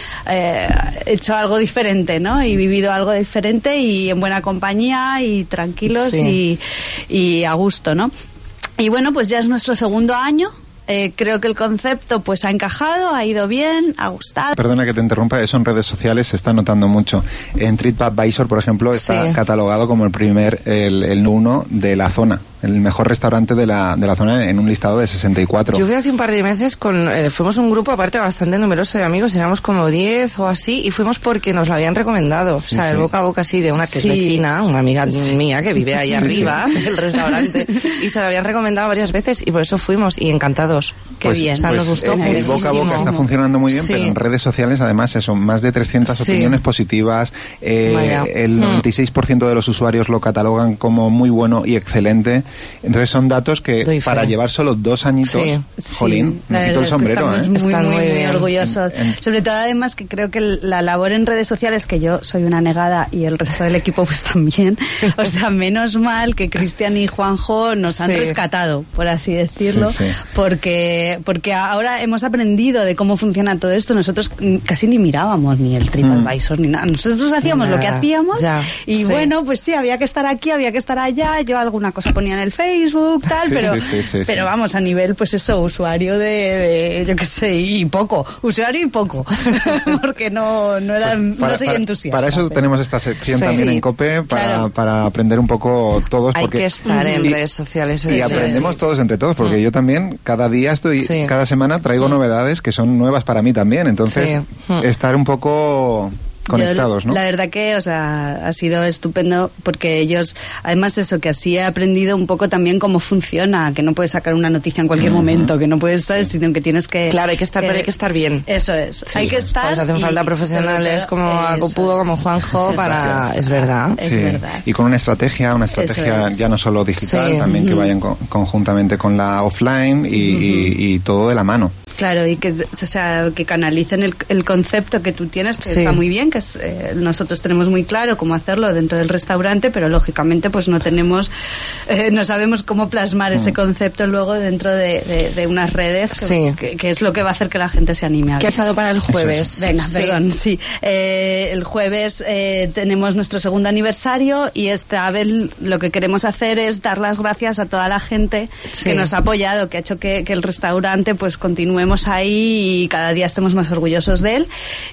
eh, hecho algo diferente, ¿no? Y vivido algo diferente y en buena compañía y tranquilos sí. y, y a gusto, ¿no? Y bueno, pues ya es nuestro segundo año. Eh, creo que el concepto pues ha encajado, ha ido bien, ha gustado. Perdona que te interrumpa, eso en redes sociales se está notando mucho. En TripAdvisor, por ejemplo, está sí. catalogado como el primer, el, el uno de la zona, el mejor restaurante de la, de la zona en un listado de sesenta y cuatro. Yo fui hace un par de meses, con eh, fuimos un grupo aparte bastante numeroso de amigos, éramos como diez o así, y fuimos porque nos lo habían recomendado. Sí, o sea, sí. el boca a boca así de una que sí. es vecina, una amiga sí. mía que vive ahí sí, arriba sí. del restaurante, y se lo habían recomendado varias veces y por eso fuimos y encantados. Qué pues, bien, pues, o sea, nos gustó el, muchísimo. El boca a boca está funcionando muy bien, sí. pero en redes sociales además eso, más de trescientas sí. opiniones positivas, eh, el noventa y seis por ciento de los usuarios lo catalogan como muy bueno y excelente. Entonces son datos que Doy para fe. llevar solo dos añitos, sí. jolín, sí. me quito el sombrero. Es ¿eh? Muy, Están muy, muy, muy orgullosos. En, en... Sobre todo además que creo que la labor en redes sociales, que yo soy una negada y el resto del equipo pues también, o sea, menos mal que Cristian y Juanjo nos sí. han rescatado, por así decirlo, sí, sí. porque porque ahora hemos aprendido de cómo funciona todo esto. Nosotros casi ni mirábamos ni el TripAdvisor mm. ni nada. Nosotros hacíamos nada. lo que hacíamos ya. y sí. bueno, pues sí, había que estar aquí, había que estar allá. Yo alguna cosa ponía en el Facebook, tal, sí, pero, sí, sí, sí, pero sí. vamos, a nivel, pues eso, usuario de, de yo qué sé, y poco. Usuario y poco. Porque no, no, era, pues para, no soy para, entusiasta. Para eso pero... tenemos esta sección sí. también en COPE, para, claro. para aprender un poco todos. Hay porque, que estar en y, redes sociales. Y aprendemos sí. todos entre todos, porque mm. yo también cada día estoy... Sí. Cada semana traigo mm. novedades que son nuevas para mí también, entonces sí. mm. estar un poco conectados, Yo, ¿no? La verdad que, o sea, ha sido estupendo porque ellos, además eso, que así he aprendido un poco también cómo funciona, que no puedes sacar una noticia en cualquier uh-huh. momento, que no puedes, ¿sabes? Sí. Sino que tienes que... Claro, hay que estar, que, pero hay que estar bien. Eso es, sí. hay que estar... Pues hacen falta profesionales como Acopudo, como Juanjo, para... Exacto. Es verdad. Es sí. verdad. Y con una estrategia, una estrategia ya no solo digital, sí. también uh-huh. que vayan con, conjuntamente con la offline y, uh-huh. y, y todo de la mano. Claro, y que, o sea, que canalicen el, el concepto que tú tienes, que sí. está muy bien, que es, eh, nosotros tenemos muy claro cómo hacerlo dentro del restaurante, pero lógicamente pues no tenemos, eh, no sabemos cómo plasmar mm. ese concepto luego dentro de, de, de unas redes, que, sí. que, que es lo que va a hacer que la gente se anime a ver. ¿Qué ha pasado para el jueves? Venga, sí. perdón, sí. Eh, el jueves eh, tenemos nuestro segundo aniversario y esta vez lo que queremos hacer es dar las gracias a toda la gente sí. que nos ha apoyado, que ha hecho que, que el restaurante pues continúe ahí y cada día estemos más orgullosos de él.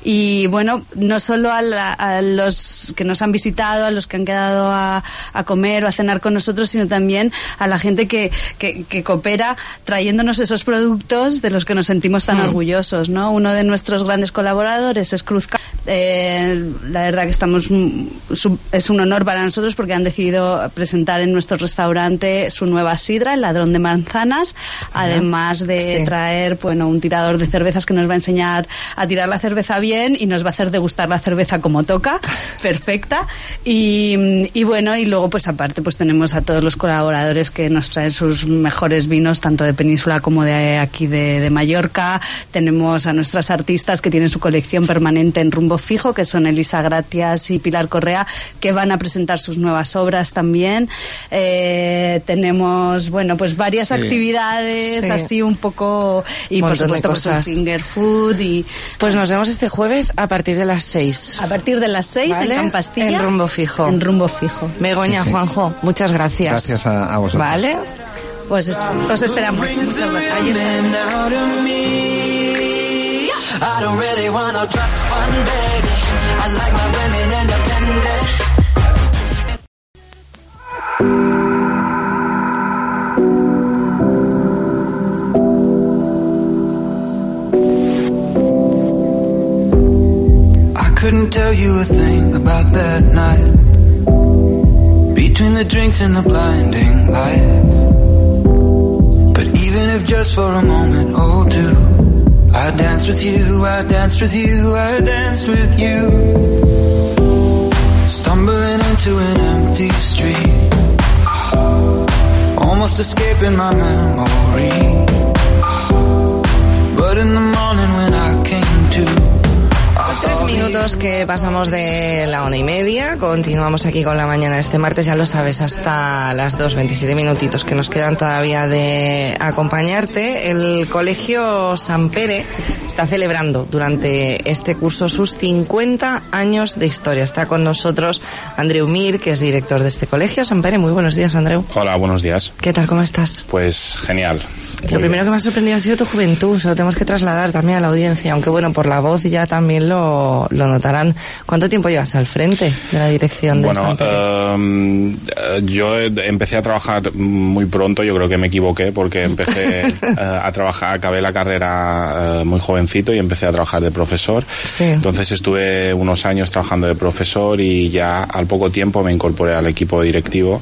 Y bueno, no solo a, la, a los que nos han visitado, a los que han quedado a, a comer o a cenar con nosotros, sino también a la gente que, que, que coopera trayéndonos esos productos de los que nos sentimos tan mm. orgullosos, ¿no? Uno de nuestros grandes colaboradores es Cruz Ca- eh, la verdad que estamos es un honor para nosotros porque han decidido presentar en nuestro restaurante su nueva sidra, el Ladrón de Manzanas, además de sí. traer pues, bueno, un tirador de cervezas que nos va a enseñar a tirar la cerveza bien y nos va a hacer degustar la cerveza como toca, perfecta. Y, y bueno, y luego pues aparte pues tenemos a todos los colaboradores que nos traen sus mejores vinos, tanto de Península como de aquí de, de Mallorca. Tenemos a nuestras artistas que tienen su colección permanente en Rumbo Fijo, que son Elisa Gratias y Pilar Correa, que van a presentar sus nuevas obras también. Eh, tenemos, bueno, pues varias sí. actividades sí. así un poco... Y por supuesto pues un finger food y... Pues nos vemos este jueves a partir de las seis. A partir de las seis ¿vale? En Campastilla. En Rumbo Fijo. En Rumbo Fijo. Begoña, sí, sí. Juanjo, muchas gracias. Gracias a, a vosotros. ¿Vale? Pues es, os esperamos. Muchas gracias. Ahí Couldn't tell you a thing about that night. the drinks and the blinding lights. But even if just for a moment or two, I danced with you, I danced with you, I danced with you. Stumbling into an empty street, almost escaping my memory. But in the morning when I came to, Tres minutos que pasamos de la una y media. Continuamos aquí con la mañana este martes, ya lo sabes, hasta las dos, veintisiete minutitos que nos quedan todavía de acompañarte. El Colegio Sant Pere está celebrando durante este curso sus cincuenta años de historia. Está con nosotros Andreu Mir, que es director de este colegio. Sant Pere, muy buenos días, Andreu. Hola, buenos días. ¿Qué tal, cómo estás? Pues genial. Lo primero que me ha sorprendido ha sido tu juventud, se lo tenemos que trasladar también a la audiencia, aunque bueno, por la voz ya también lo, lo notarán. ¿Cuánto tiempo llevas al frente de la dirección de Bueno, eh, yo empecé a trabajar muy pronto, yo creo que me equivoqué porque empecé eh, a trabajar, acabé la carrera eh, muy jovencito y empecé a trabajar de profesor. Sí. Entonces estuve unos años trabajando de profesor y ya al poco tiempo me incorporé al equipo directivo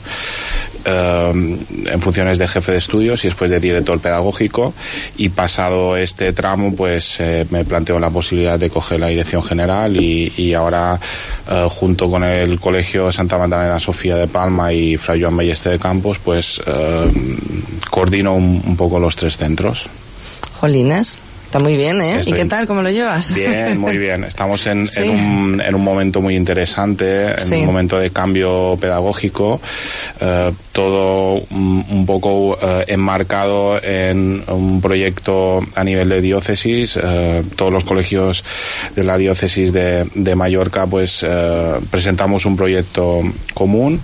eh, en funciones de jefe de estudios y después de director pedagógico, y pasado este tramo pues eh, me planteo la posibilidad de coger la dirección general y, y ahora eh, junto con el Colegio Santa Magdalena Sofía de Palma y Fray Joan Ballester de Campos pues eh, coordino un, un poco los tres centros. Jolines. Está muy bien, ¿eh? Estoy... ¿Y qué tal? ¿Cómo lo llevas? Bien, muy bien. Estamos en, sí. en, un, en un momento muy interesante, en sí. un momento de cambio pedagógico, eh, todo un, un poco eh, enmarcado en un proyecto a nivel de diócesis. Eh, todos los colegios de la diócesis de, de Mallorca pues eh, presentamos un proyecto común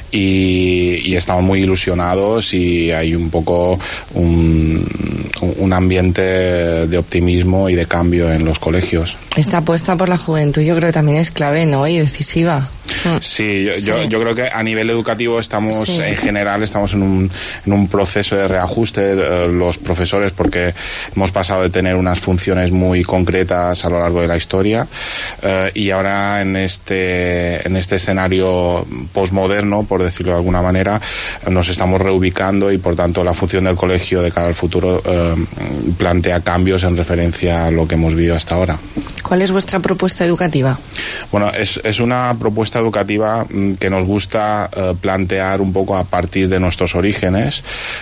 y, y estamos muy ilusionados y hay un poco un, un ambiente de optimismo y de cambio en los colegios. Esta apuesta por la juventud yo creo que también es clave, ¿no? Y decisiva. Sí, yo, sí. yo, yo creo que a nivel educativo estamos, sí. en general, estamos en un, en un proceso de reajuste, eh, los profesores, porque hemos pasado de tener unas funciones muy concretas a lo largo de la historia eh, y ahora en este, en este escenario posmoderno, por decirlo de alguna manera, nos estamos reubicando y por tanto la función del colegio de cara al futuro eh, plantea cambios en referencia a lo que hemos vivido hasta ahora. ¿Cuál es vuestra propuesta educativa? Bueno, es, es una propuesta educativa que nos gusta eh, plantear un poco a partir de nuestros orígenes,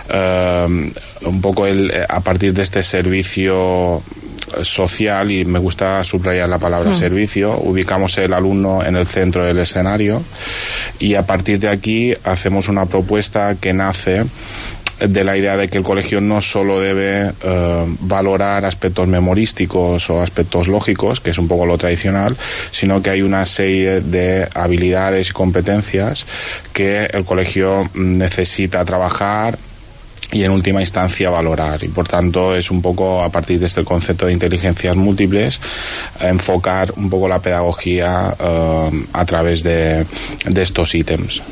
eh, un poco el, a partir de este servicio social, y me gusta subrayar la palabra mm. servicio. Ubicamos el alumno en el centro del escenario y a partir de aquí hacemos una propuesta que nace de la idea de que el colegio no solo debe eh, valorar aspectos memorísticos o aspectos lógicos, que es un poco lo tradicional, sino que hay una serie de habilidades y competencias que el colegio necesita trabajar y en última instancia valorar, y por tanto es un poco a partir de este concepto de inteligencias múltiples enfocar un poco la pedagogía eh, a través de, de estos ítems.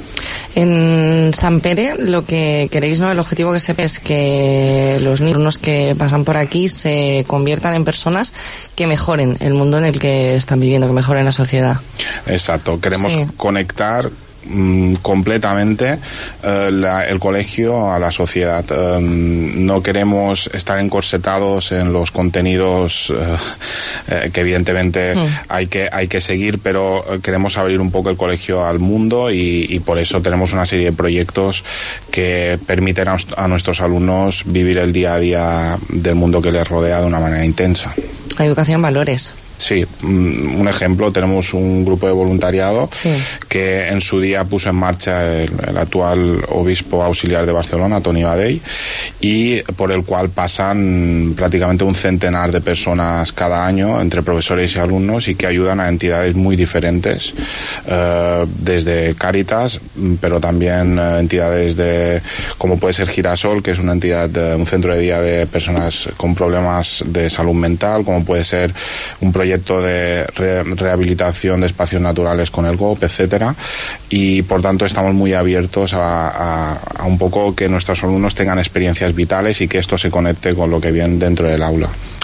En Sant Pere lo que queréis, ¿no? El objetivo que se ve es que los niños que pasan por aquí se conviertan en personas que mejoren el mundo en el que están viviendo, que mejoren la sociedad. Exacto, queremos sí. conectar completamente eh, la, el colegio a la sociedad. Eh, no queremos estar encorsetados en los contenidos eh, eh, que evidentemente mm. hay que hay que seguir, pero queremos abrir un poco el colegio al mundo y, y por eso tenemos una serie de proyectos que permiten a, a nuestros alumnos vivir el día a día del mundo que les rodea de una manera intensa. La educación en valores. Sí, un ejemplo, tenemos un grupo de voluntariado sí. que en su día puso en marcha el, el actual obispo auxiliar de Barcelona, Toni Badell, y por el cual pasan prácticamente un centenar de personas cada año entre profesores y alumnos y que ayudan a entidades muy diferentes, eh, desde Cáritas, pero también eh, entidades de como puede ser Girasol, que es una entidad, de, un centro de día de personas con problemas de salud mental, como puede ser un proyecto de re rehabilitación de espacios naturales con el G O P, etcétera, y por tanto estamos muy abiertos a, a, a un poco que nuestros alumnos tengan experiencias vitales y que esto se conecte con lo que viene dentro del aula.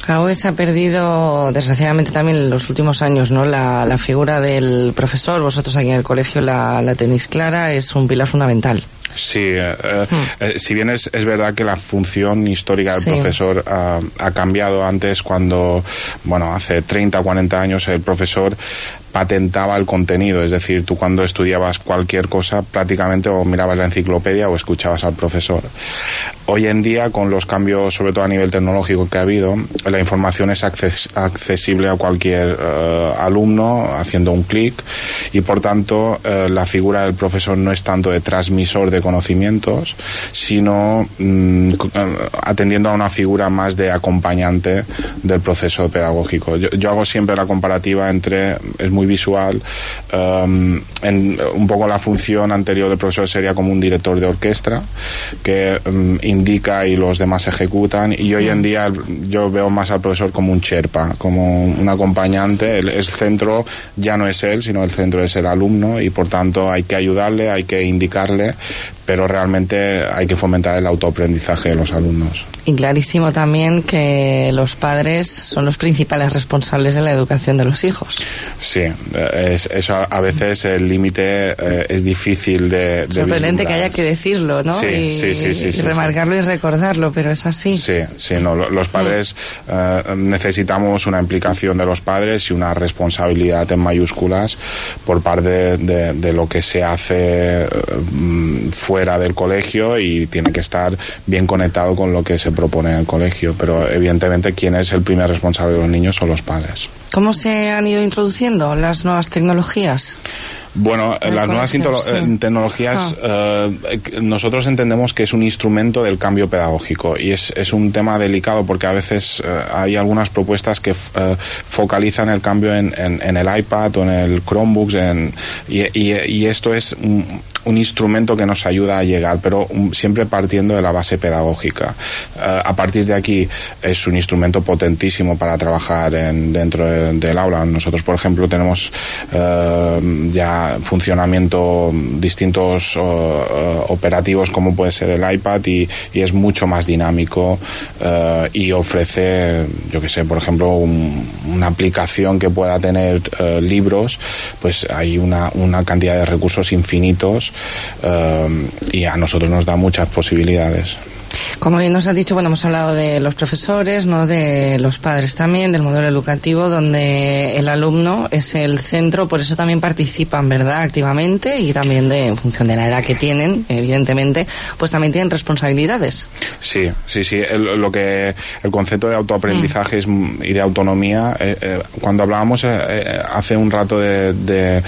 Algo que se ha perdido, desgraciadamente, también en los últimos años, ¿no? La, la figura del profesor, vosotros aquí en el colegio la, la tenéis clara, es un pilar fundamental. Sí, eh, hmm. eh, si bien es, es verdad que la función histórica del sí. profesor uh, ha cambiado. Antes, cuando, bueno, hace treinta o cuarenta años el profesor patentaba el contenido, es decir, tú cuando estudiabas cualquier cosa prácticamente o mirabas la enciclopedia o escuchabas al profesor. Hoy en día, con los cambios, sobre todo a nivel tecnológico que ha habido, la información es acces- accesible a cualquier uh, alumno haciendo un clic y, por tanto, uh, la figura del profesor no es tanto de transmisor de conocimientos, sino mm, atendiendo a una figura más de acompañante del proceso pedagógico. Yo, yo hago siempre la comparativa entre, es muy visual, um, en un poco la función anterior del profesor sería como un director de orquesta que um, indica y los demás ejecutan, y hoy en día yo veo más al profesor como un sherpa, como un acompañante. El, el centro ya no es él, sino el centro es el alumno, y por tanto hay que ayudarle, hay que indicarle, pero realmente hay que fomentar el autoaprendizaje de los alumnos. Y clarísimo también que los padres son los principales responsables de la educación de los hijos. Sí, es, eso a veces el límite eh, es difícil de, de sorprendente vislumbrar. Que haya que decirlo, ¿no? Sí, y, sí, sí, sí, y sí, remarcarlo sí. y recordarlo, pero es así. Sí, sí, no, los padres eh, necesitamos una implicación de los padres y una responsabilidad en mayúsculas por parte de, de, de lo que se hace eh, fuera del colegio, y tiene que estar bien conectado con lo que se propone en el colegio, pero evidentemente quien es el primer responsable de los niños son los padres. ¿Cómo se han ido introduciendo las nuevas tecnologías? Bueno, las nuevas intolo- sí. tecnologías, ah. eh, nosotros entendemos que es un instrumento del cambio pedagógico, y es, es un tema delicado porque a veces eh, hay algunas propuestas que eh, focalizan el cambio en, en, en el iPad o en el Chromebooks, en, y, y, y esto es un, un instrumento que nos ayuda a llegar, pero um, siempre partiendo de la base pedagógica. Uh, a partir de aquí es un instrumento potentísimo para trabajar en, dentro de, del aula. Nosotros, por ejemplo, tenemos uh, ya funcionamiento distintos uh, uh, operativos como puede ser el iPad, y, y es mucho más dinámico uh, y ofrece, yo que sé, por ejemplo, un, una aplicación que pueda tener uh, libros, pues hay una, una cantidad de recursos infinitos uh, y a nosotros nos da muchas posibilidades. Como bien nos has dicho, bueno, hemos hablado de los profesores, no, de los padres también, del modelo educativo, donde el alumno es el centro, por eso también participan, ¿verdad?, activamente, y también de, en función de la edad que tienen, evidentemente, pues también tienen responsabilidades. Sí, sí, sí. El, lo que el concepto de autoaprendizaje mm. y de autonomía, eh, eh, cuando hablábamos eh, eh, hace un rato de, de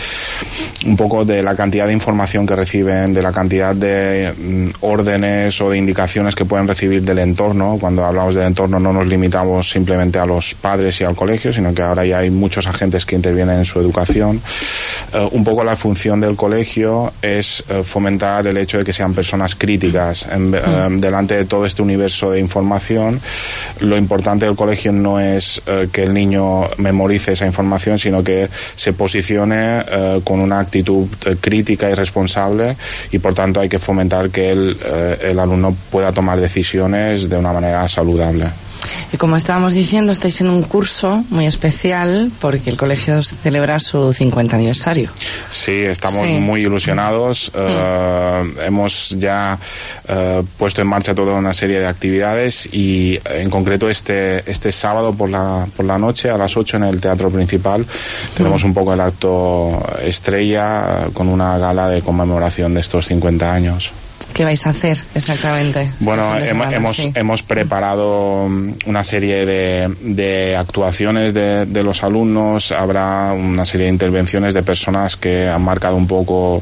un poco de la cantidad de información que reciben, de la cantidad de mm, órdenes o de indicaciones que pueden recibir del entorno. Cuando hablamos del entorno no nos limitamos simplemente a los padres y al colegio, sino que ahora ya hay muchos agentes que intervienen en su educación. Uh, un poco la función del colegio es uh, fomentar el hecho de que sean personas críticas en, uh, delante de todo este universo de información. Lo importante del colegio no es uh, que el niño memorice esa información, sino que se posicione uh, con una actitud uh, crítica y responsable, y por tanto hay que fomentar que el, uh, el alumno pueda tomar decisiones de una manera saludable. Y como estábamos diciendo, estáis en un curso muy especial porque el colegio celebra su cincuenta aniversario. Sí, estamos sí. muy ilusionados. Mm. Uh, hemos ya uh, puesto en marcha toda una serie de actividades, y en concreto este este sábado por la por la noche a las ocho en el Teatro Principal tenemos mm. un poco el acto estrella con una gala de conmemoración de estos cincuenta años. ¿Qué vais a hacer exactamente? Bueno, hemos, semana, hemos, sí. hemos preparado una serie de, de actuaciones de, de los alumnos. Habrá una serie de intervenciones de personas que han marcado un poco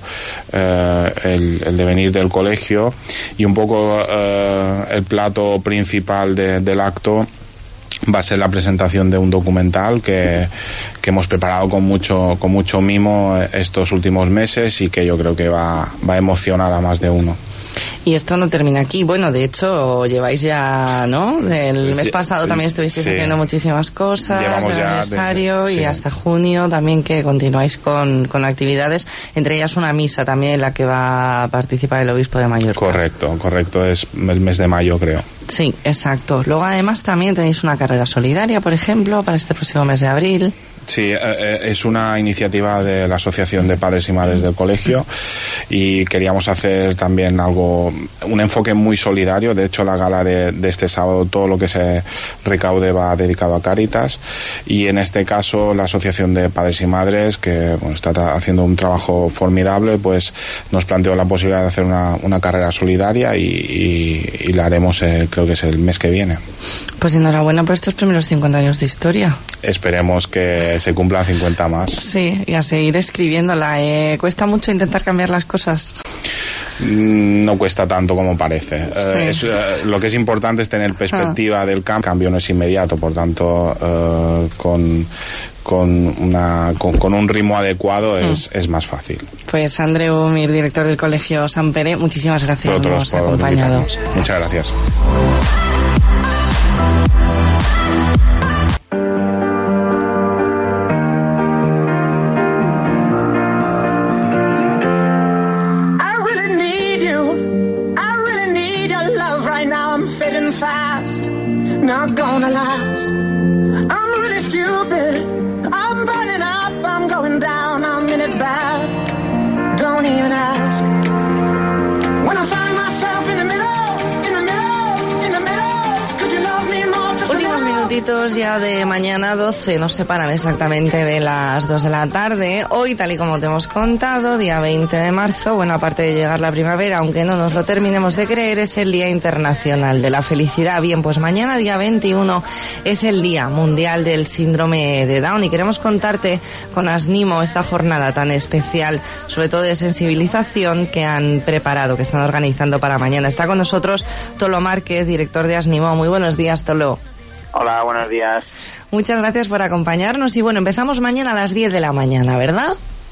eh, el, el devenir del colegio, y un poco eh, el plato principal de, del acto va a ser la presentación de un documental que, que hemos preparado con mucho, con mucho mimo estos últimos meses, y que yo creo que va, va a emocionar a más de uno. Y esto no termina aquí. Bueno, de hecho, lleváis ya, ¿no? El mes pasado también estuvisteis sí. haciendo muchísimas cosas, Llevamos del aniversario desde, y sí. hasta junio también que continuáis con, con actividades, entre ellas una misa también en la que va a participar el obispo de Mallorca. Correcto, correcto, es el mes de mayo, creo. Sí, exacto. Luego además también tenéis una carrera solidaria, por ejemplo, para este próximo mes de abril. Sí, eh, es una iniciativa de la Asociación de Padres y Madres del Colegio y queríamos hacer también algo, un enfoque muy solidario. De hecho, la gala de, de este sábado, todo lo que se recaude va dedicado a Cáritas, y en este caso la Asociación de Padres y Madres, que bueno, está haciendo un trabajo formidable, pues nos planteó la posibilidad de hacer una, una carrera solidaria y, y, y la haremos, eh, creo que es el mes que viene. Pues enhorabuena por estos primeros cincuenta años de historia. Esperemos que se cumplan cincuenta más. Sí, y a seguir escribiéndola. Eh, ¿Cuesta mucho intentar cambiar las cosas? No cuesta tanto como parece. Sí. Eh, es, eh, lo que es importante es tener perspectiva ah. del cambio. El cambio no es inmediato, por tanto, eh, con, con, una, con, con un ritmo adecuado es, mm. es más fácil. Pues Andreu Mir, director del Colegio Sant Pere, muchísimas gracias por habernos acompañado. Muchas gracias. Not gonna last. I'm really stupid. I'm burning up. I'm going down. I'm in it bad. Don't even ask. When I find myself in the middle, in the middle, in the middle, could you love me more? Últimos minutitos ya de mañana doce, nos separan exactamente de las dos de la tarde. Hoy, tal y como te hemos contado, día veinte de marzo, bueno, aparte de llegar la primavera, aunque no nos lo terminemos de creer, es el Día Internacional de la Felicidad. Bien, pues mañana, día veintiuno, es el Día Mundial del Síndrome de Down y queremos contarte con Asnimo esta jornada tan especial, sobre todo de sensibilización, que han preparado, que están organizando para mañana. Está con nosotros Tolo Márquez, director de Asnimo. Muy buenos días, Tolo. Hola, buenos días. Muchas gracias por acompañarnos y bueno, empezamos mañana a las diez de la mañana, ¿verdad?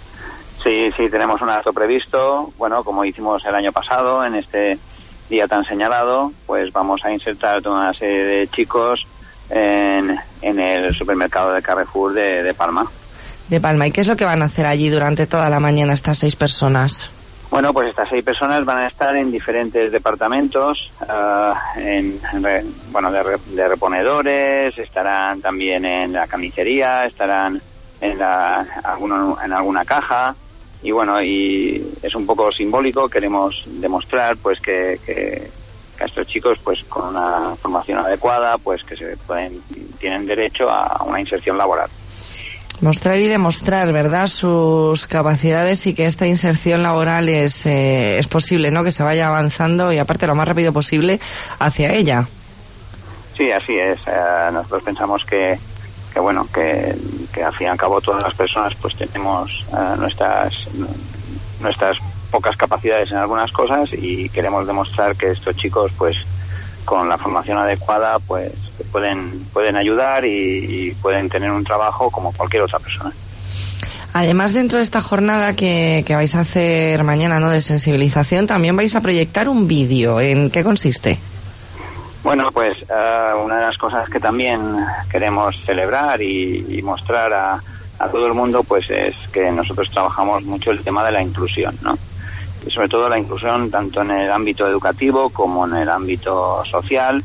Sí, sí, tenemos un acto previsto, bueno, como hicimos el año pasado, en este día tan señalado, pues vamos a insertar toda una serie de chicos en, en el supermercado de Carrefour de, de Palma. De Palma, ¿y qué es lo que van a hacer allí durante toda la mañana estas seis personas? Bueno, pues estas seis personas van a estar en diferentes departamentos, uh, en, en re, bueno, de, re, de reponedores, estarán también en la carnicería, estarán en, la, alguno, en alguna caja, y bueno, y es un poco simbólico, queremos demostrar pues que, que, que a estos chicos pues con una formación adecuada pues que se pueden, tienen derecho a una inserción laboral. Mostrar y demostrar, ¿verdad?, sus capacidades y que esta inserción laboral es, eh, es posible, ¿no?, que se vaya avanzando y aparte lo más rápido posible hacia ella. Sí, así es. Uh, nosotros pensamos que, que bueno, que, que al fin y al cabo todas las personas pues tenemos uh, nuestras, nuestras pocas capacidades en algunas cosas y queremos demostrar que estos chicos pues con la formación adecuada pues pueden pueden ayudar y, y pueden tener un trabajo como cualquier otra persona. Además, dentro de esta jornada que, que vais a hacer mañana, ¿no?, de sensibilización, también vais a proyectar un vídeo. ¿En qué consiste? Bueno, pues uh, una de las cosas que también queremos celebrar y, y mostrar a, a todo el mundo pues es que nosotros trabajamos mucho el tema de la inclusión, ¿no? Y sobre todo la inclusión tanto en el ámbito educativo como en el ámbito social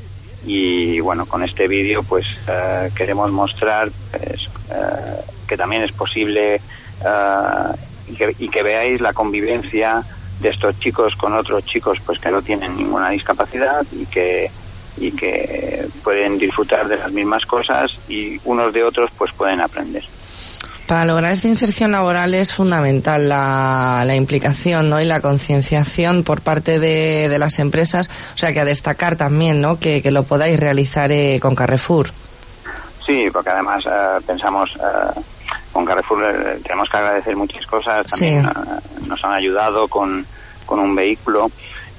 y bueno, con este vídeo pues uh, queremos mostrar pues, uh, que también es posible uh, y, que, y que veáis la convivencia de estos chicos con otros chicos pues que no tienen ninguna discapacidad y que y que pueden disfrutar de las mismas cosas y unos de otros pues pueden aprender. Para lograr esta inserción laboral es fundamental la, la implicación, ¿no?, y la concienciación por parte de, de las empresas, o sea que a destacar también, ¿no?, que, que lo podáis realizar eh, con Carrefour. Sí, porque además uh, pensamos uh, con Carrefour eh, tenemos que agradecer muchas cosas, también sí. uh, nos han ayudado con, con un vehículo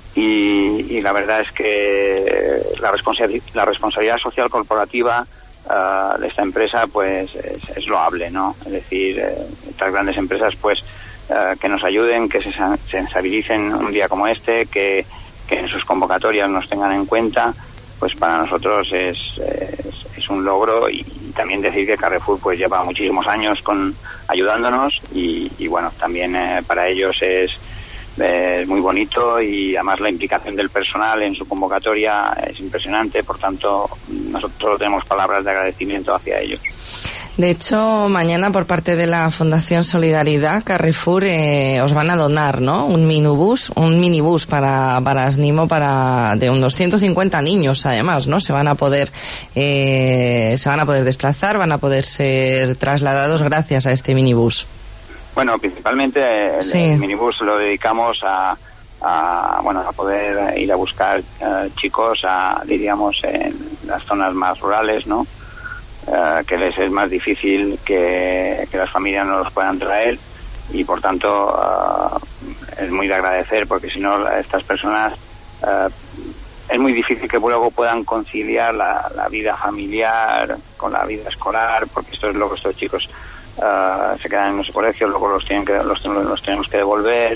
y, y la verdad es que la, responsa- la responsabilidad social corporativa Uh, de esta empresa pues es, es loable, ¿no? Es decir, eh, estas grandes empresas pues uh, que nos ayuden, que se sensibilicen un día como este, que, que en sus convocatorias nos tengan en cuenta, pues para nosotros es, es, es un logro. Y, y también decir que Carrefour pues lleva muchísimos años con ayudándonos y, y bueno, también eh, para ellos es, es muy bonito, y además la implicación del personal en su convocatoria es impresionante. Por tanto, nosotros tenemos palabras de agradecimiento hacia ellos. De hecho, mañana por parte de la Fundación Solidaridad, Carrefour, eh, os van a donar, ¿no? Un minibús, un minibús para, para Asnimo, para, de unos ciento cincuenta niños, además, ¿no? Se van a poder, eh, se van a poder desplazar, van a poder ser trasladados gracias a este minibús. Bueno, principalmente el, sí. el minibús lo dedicamos a, a, bueno, a poder ir a buscar uh, chicos, a, diríamos, en las zonas más rurales, ¿no? Uh, que les es más difícil que, que las familias no los puedan traer, y por tanto uh, es muy de agradecer, porque si no estas personas uh, es muy difícil que luego puedan conciliar la, la vida familiar con la vida escolar, porque esto es lo que estos chicos uh, se quedan en los colegios, luego los tienen que los, los tenemos que devolver,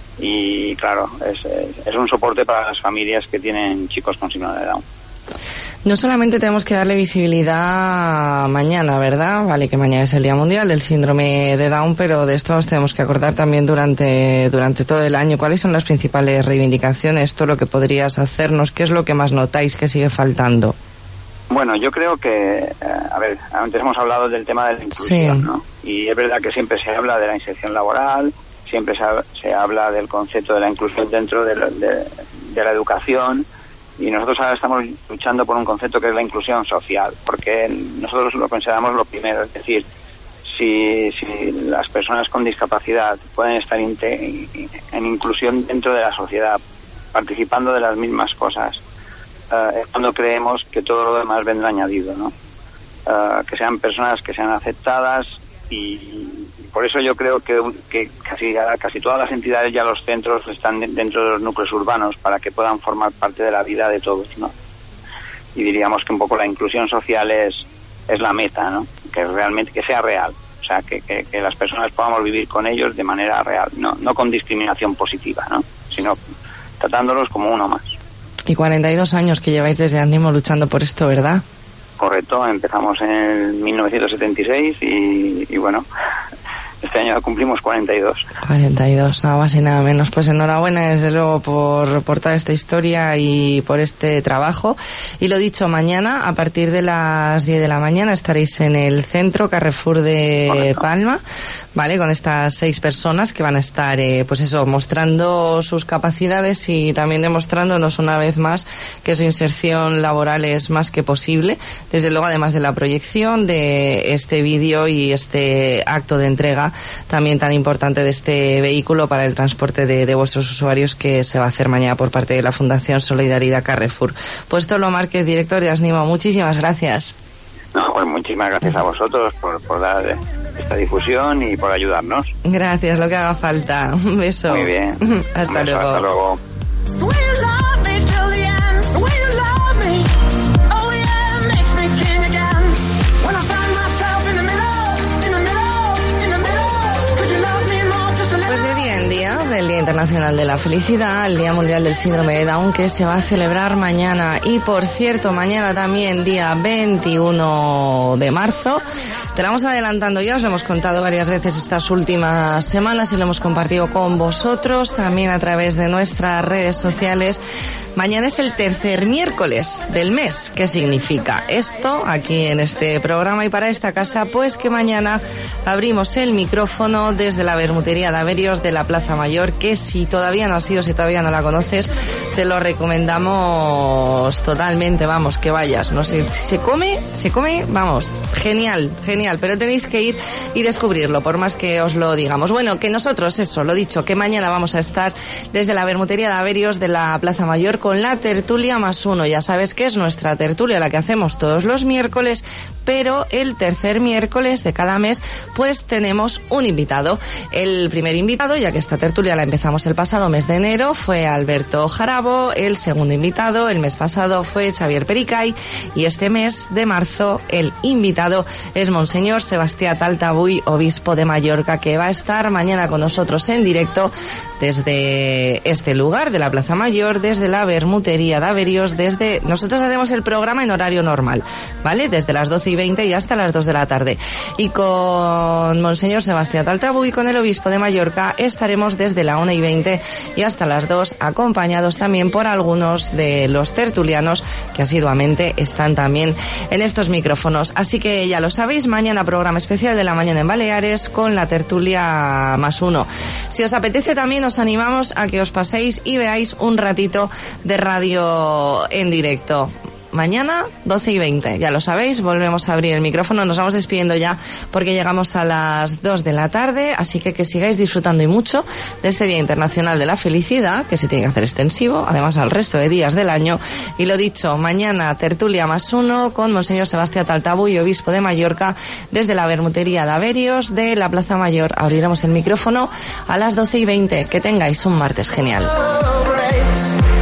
y claro, es, es, es un soporte para las familias que tienen chicos con síndrome de Down. No solamente tenemos que darle visibilidad mañana, ¿verdad? Vale, que mañana es el Día Mundial del Síndrome de Down, pero de esto nos tenemos que acordar también durante, durante todo el año. ¿Cuáles son las principales reivindicaciones? Todo lo que podrías hacernos, ¿qué es lo que más notáis que sigue faltando? Bueno, yo creo que, eh, a ver, antes hemos hablado del tema de la inclusión, sí. ¿no? Y es verdad que siempre se habla de la inserción laboral, siempre se, se habla del concepto de la inclusión dentro de, de, de la educación. Y nosotros ahora estamos luchando por un concepto que es la inclusión social, porque nosotros lo consideramos lo primero, es decir, si, si las personas con discapacidad pueden estar inte, en inclusión dentro de la sociedad, participando de las mismas cosas, uh, es cuando creemos que todo lo demás vendrá añadido, ¿no? Uh, que sean personas que sean aceptadas, y por eso yo creo que, que casi, casi todas las entidades, ya los centros, están dentro de los núcleos urbanos para que puedan formar parte de la vida de todos, ¿no? Y diríamos que un poco la inclusión social es, es la meta, ¿no? Que realmente que sea real, o sea, que, que, que las personas podamos vivir con ellos de manera real, no, no con discriminación positiva, ¿no? Sino tratándolos como uno más. Y cuarenta y dos años que lleváis desde Asnimo luchando por esto, ¿verdad? Correcto, empezamos en mil novecientos setenta y seis y, y bueno, este año cumplimos cuarenta y dos. cuarenta y dos, nada más y nada menos. Pues enhorabuena, desde luego, por, por toda esta historia y por este trabajo. Y lo dicho, mañana, a partir de las diez de la mañana, estaréis en el centro Carrefour de Correcto. Palma, ¿vale? Con estas seis personas que van a estar, eh, pues eso, mostrando sus capacidades y también demostrándonos una vez más que su inserción laboral es más que posible. Desde luego, además de la proyección de este vídeo y este acto de entrega también tan importante de este vehículo para el transporte de, de vuestros usuarios, que se va a hacer mañana por parte de la Fundación Solidaridad Carrefour. Pues Tolo Márquez, director de Asnimo, muchísimas gracias. No, pues muchísimas gracias a vosotros por, por dar esta difusión y por ayudarnos. Gracias, lo que haga falta. Un beso. Muy bien. Hasta Un beso, luego. Hasta luego. El Día Internacional de la Felicidad, el Día Mundial del Síndrome de Down, que se va a celebrar mañana. Y por cierto, mañana también, día veintiuno de marzo, te lo vamos adelantando ya, os lo hemos contado varias veces estas últimas semanas y lo hemos compartido con vosotros también a través de nuestras redes sociales. Mañana es el tercer miércoles del mes. ¿Qué significa esto aquí en este programa y para esta casa? Pues que mañana abrimos el micrófono desde la Bermutería de Averios de la Plaza Mayor, que si todavía no has ido, si todavía no la conoces, te lo recomendamos totalmente, vamos, que vayas. No sé, si se come, se come, vamos, genial, genial, pero tenéis que ir y descubrirlo, por más que os lo digamos. Bueno, que nosotros, eso, lo dicho, que mañana vamos a estar desde la Bermutería de Averios de la Plaza Mayor con la tertulia más uno. Ya sabes que es nuestra tertulia, la que hacemos todos los miércoles, pero el tercer miércoles de cada mes pues tenemos un invitado. El primer invitado, ya que esta tertulia la empezamos empezamos el pasado mes de enero fue Alberto Jarabo, el segundo invitado, el mes pasado fue Xavier Pericay y este mes de marzo el invitado es Monseñor Sebastián Taltabuy, obispo de Mallorca, que va a estar mañana con nosotros en directo desde este lugar de la Plaza Mayor, desde la Bermutería de Averios, desde... Nosotros haremos el programa en horario normal, ¿vale? Desde las doce y veinte y hasta las dos de la tarde. Y con Monseñor Sebastián Taltabuy, con el obispo de Mallorca, estaremos desde la una y veinte y hasta las dos, acompañados también por algunos de los tertulianos que asiduamente están también en estos micrófonos. Así que ya lo sabéis, mañana programa especial de la mañana en Baleares con la tertulia más uno. Si os apetece también os animamos a que os paséis y veáis un ratito de radio en directo. Mañana, doce y veinte, ya lo sabéis, volvemos a abrir el micrófono, nos vamos despidiendo ya porque llegamos a las dos de la tarde, así que que sigáis disfrutando y mucho de este Día Internacional de la Felicidad, que se tiene que hacer extensivo, además al resto de días del año. Y lo dicho, mañana tertulia más uno con Monseñor Sebastián Taltabuy, obispo de Mallorca, desde la Bermutería de Averios de la Plaza Mayor. Abriremos el micrófono a las doce y veinte. Que tengáis un martes genial.